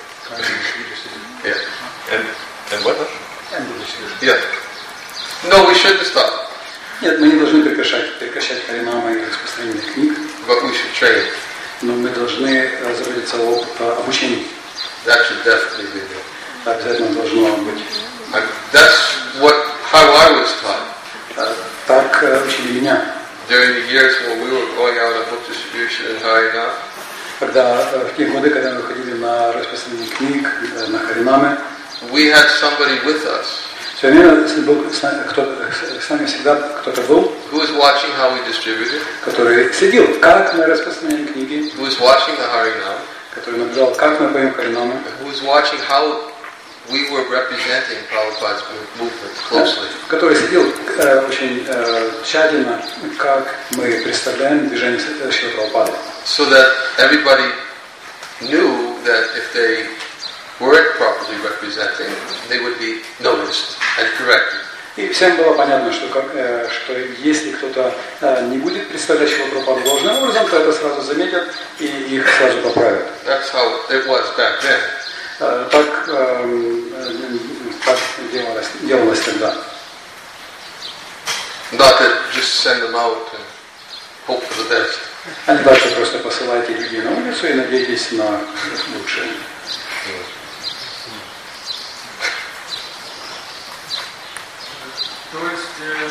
yeah. And what? Yeah. No, we shouldn't stop. Нет, мы не должны прекращать харинама и распространение книг. But we should train. Но мы должны заботиться о обучении. That should definitely be there. Обязательно должно быть. That's how I was taught. Так учили меня. During the years when we were going out on book distribution in Harinam. Когда в те годы, когда мы ходили на распространение книг, на харинамы, we had somebody with us. Все время был с нами всегда кто-то был, who was watching how we distributed, который следил, как мы распространяем книги, who was watching the Harinam, который наблюдал, как мы поем харинамы, who was watching how we were representing Prabhupada's movement closely. Который следил очень тщательно, как мы представляем движение Шрилы Прабхупады. So that everybody knew that if they weren't properly representing, they would be noticed and corrected. И всем было понятно, что если кто-то не будет представлять Шрилу Прабхупаду должным образом, то это сразу заметят и их сразу поправят. That's how it was back then. Так делалось тогда. Not to just send them out and hope for the best. А не дальше просто посылайте людей на улицу и надейтесь на лучшее. То есть,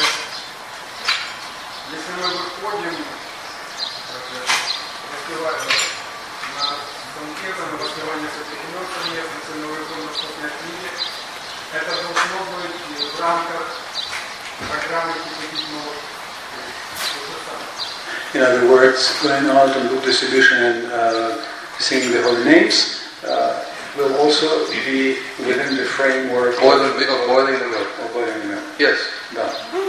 если мы выходим на банкета, на воспевание святых имен совместно, ценовые зоны вкусной книги. Это должно быть в рамках программы «Типа In other words, going out and book distribution and singing the holy names will also be within the framework Boiling the milk. of boiling the milk. Yes. Да.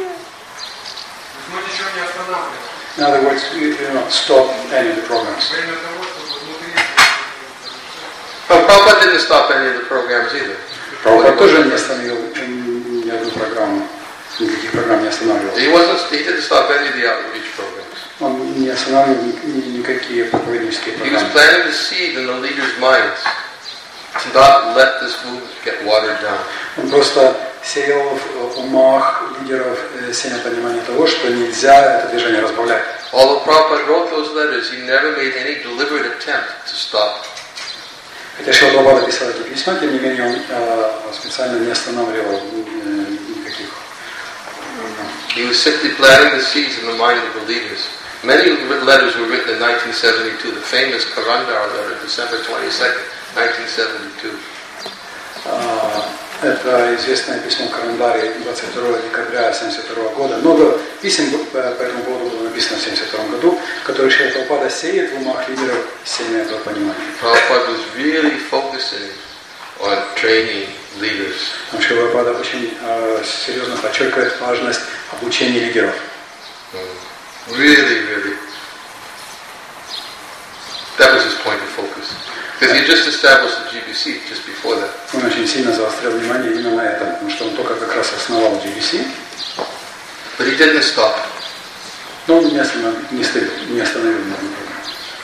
Мы ничего не останавливаем. In other words, we do not stop any of the programs. Время того, чтобы внутри... Prabhupada didn't stop any of the programs either. Прабхупада тоже не остановил ни одну программу, никаких программ не останавливал. He didn't stop any of the outreach programs. Он не останавливал никакие проповеднические He was программы. planting the seed in the leaders' minds to not let this movement get watered down. Он просто сеял в умах лидеров семя понимания того, что нельзя это движение разбавлять. Although Prabhupada wrote those letters, he never made any deliberate attempt to stop. Хотя Шрила Прабхупада писал эти письма, тем не менее он специально не останавливал никаких. He was simply planting the seeds in the mind of the leaders. Many letters were written in 1972, the famous Karandar letter, December 22nd, 1972. Это известное письмо Карандари 22 декабря 1972 года. Много писем по этому поводу было написано в 1972 году, которые Шрила Прабхупада сеет в умах лидеров семя этого понимания. Prabhupada was really focusing on training leaders. Шрила Прабхупада очень серьезно подчеркивает важность обучения лидеров. Really. That was his point of focus. Because he just established the GBC just before that. Он очень сильно заострил внимание именно на этом, потому что он только как раз основал GBC. But he didn't stop. Но он не остановил на этом программе.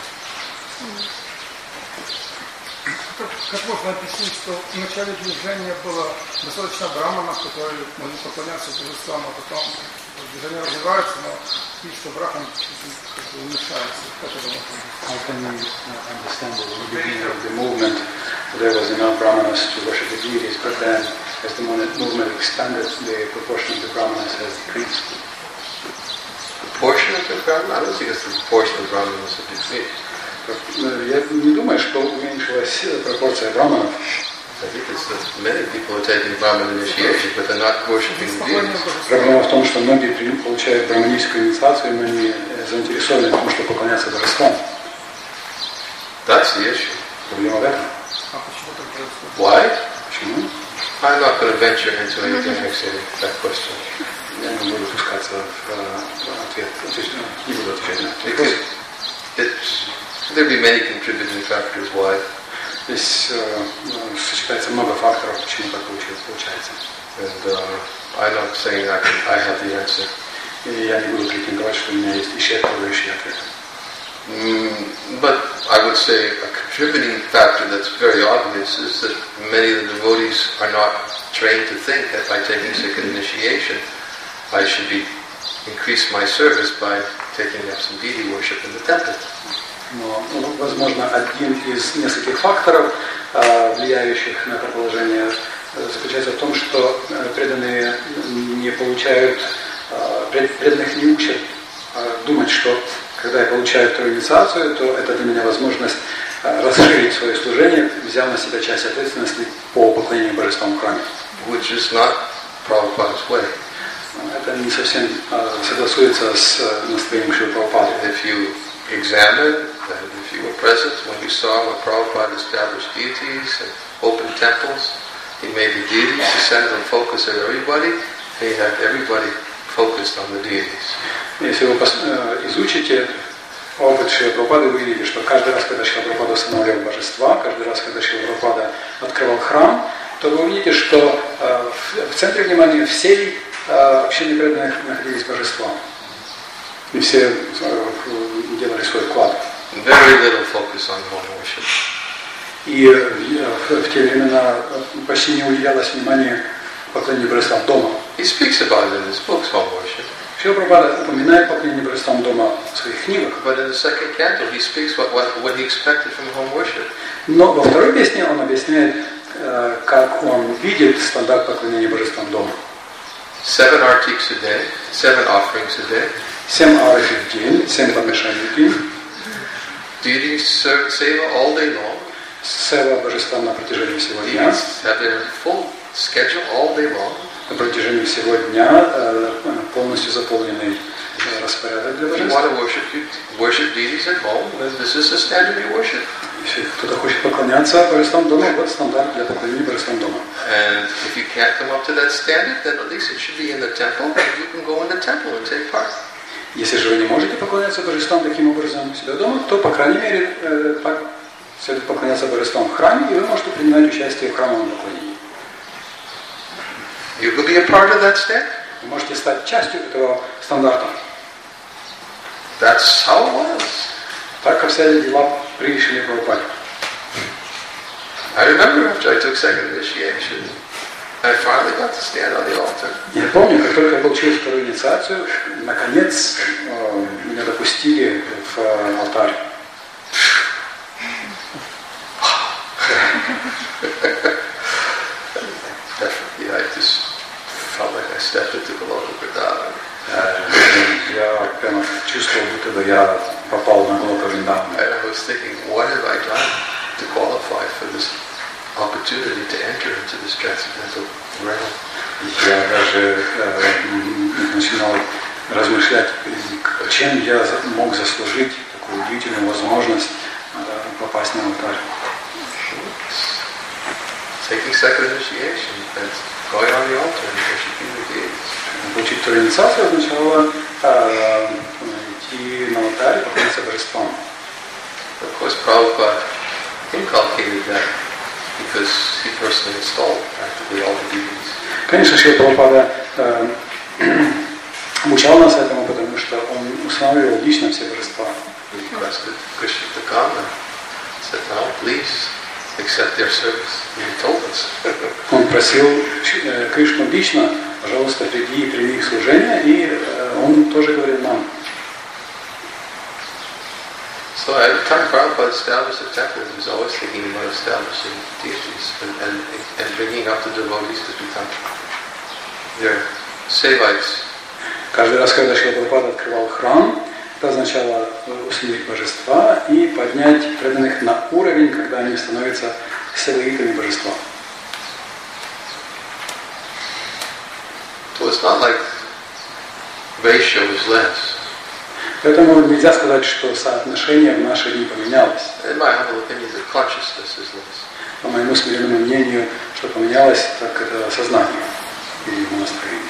Как можно объяснить, что в начале движения было достаточно браманов, которые могли поклоняться божествам, а потом движение развивается, но видишь, что брахан уменьшается. How can we understand that in the beginning of the movement there was enough brahmanas to worship the deities, but then as the movement expanded, the proportion of the brahmanas has decreased? Proportion of the Brahmanas? I don't think it's the proportion of Brahmanas that decreased. Я не думаю, что уменьшилась пропорция браманов. I think it's that many people are taking Brahman initiation, but they're not worshipping the deities. Проблема в том, что многие получают браманическую инициацию, но не заинтересованы в том, чтобы поклоняться божествам. That's the issue. Проблема в этом. Why? Почему? I'm not going to venture into anything answering that question. Я не буду пускаться в ответ. Не буду отвечать на Because there be many contributing factors why. Здесь сочетается много факторов, почему так получается. And I'm not saying I have the answer. И я не буду претендовать, что у меня есть исчерпывающий ответ. But I would say a contributing factor that's very obvious is that many of the devotees are not trained to think that by taking second initiation, I should increase my service by taking up some deity worship in the temple. Но, возможно, один из нескольких факторов, влияющих на это положение, заключается в том, что преданные не получают, преданных не учат думать, что когда я получаю вторую инициацию, то это для меня возможность расширить свое служение, взяв на себя часть ответственности по поклонению божествам в храме. Which is not Prabhupada's way. Это не совсем согласуется с настроением Шрилы Прабхупады. If you examine, and if you were present when you saw when Prabhupada established deities and opened temples, he made the deities to center and focus on everybody, and he had everybody focused on the deities. Если вы изучите опыт Шрилы Прабхупады, вы увидите, что каждый раз, когда Шрила Прабхупада устанавливал божества, каждый раз, когда Шрила Прабхупада открывал храм, то вы увидите, что в центре внимания всей общины преданных находились божества. И все делали свой вклад. Very little focus on home worship. И в те времена почти не уделялось внимания поклонению божествам дома. He speaks about it in his books, home worship. Шрила Прабхупада упоминает поклонение божествам дома в своих книгах. But in the second canto, he speaks what he expected from home worship. Но во второй песне он объясняет, как он видит стандарт поклонения божествам дома. 7 artiks a day, 7 offerings a day. 7 арахи в день, 7 подношений в день. Deity seva all day long. сева божествам на протяжении всего дня. Demons have their full schedule all day long. На протяжении всего дня полностью заполненный распорядок для If you божеств. want to worship deities at home, then this is the standard you worship. Если кто-то хочет поклоняться божествам дома, вот стандарт для поклонения божествам дома. And if you can't come up to that standard, then at least it should be in the temple, and you can go in the temple and take part. Если же вы не можете поклоняться божествам таким образом у себя дома, то, по крайней мере, следует поклоняться божествам в храме, и вы можете принимать участие в храмовом поклонении. You could be a part of that standard. Вы можете стать частью этого стандарта. That's how it was. Так обстояли дела при Шриле Прабхупаде. I remember after I took second initiation, I finally got to stand on the altar. Я помню, как только я получил вторую инициацию, наконец меня допустили в алтарь. Definitely, I just felt like I stepped into the Goloka Vrindavan. Я прямо чувствовал, будто бы я попал на Голока Вриндавана. And I was thinking, what have I done to qualify for this opportunity to enter into this transcendental realm? Я даже начинал размышлять, чем я мог заслужить такую удивительную возможность попасть на алтарь. Taking second initiation, and going on the altar and worshiping the deities. Получить вторую инициацию означало идти на алтарь и поклоняться божествам. Of course, Prabhupada inculcated that because he personally installed practically all the deities. Конечно, Шрила Прабхупада обучал нас этому, потому что он устанавливал лично все божества. He requested Krishna to come and said, "Now, please accept their service." He told us. Он просил Кришну лично, пожалуйста, приди и прими их служение, и он тоже говорил нам. So at the time Prabhupada established the temple, he was always thinking about establishing deities and bringing up the devotees to become their Sevites. Каждый раз, когда Шрила Прабхупада открывал храм, это означало усилить божества и поднять преданных на уровень, когда они становятся севаитами божества. So it's not like ratio is less. Поэтому нельзя сказать, что соотношение в наши дни поменялось. In my humble opinion, the consciousness is less. По моему смиренному мнению, что поменялось, так это сознание или настроение.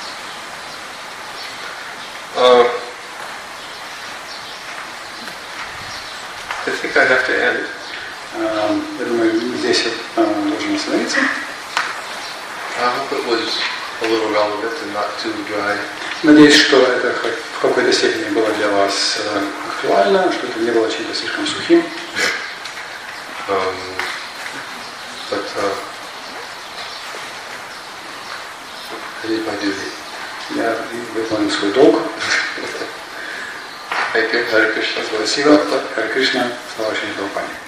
I think I have to end. Я думаю, здесь я должен остановиться. I hope it was a little relevant and not too dry. Надеюсь, что это в какой-то степени было для вас актуально, что это не было чем-то слишком сухим. But I did my duty. Я выполнил свой долг. Thank you. Hare Krishna. Спасибо. Харе Кришна. Слава Шри Прабхупаде.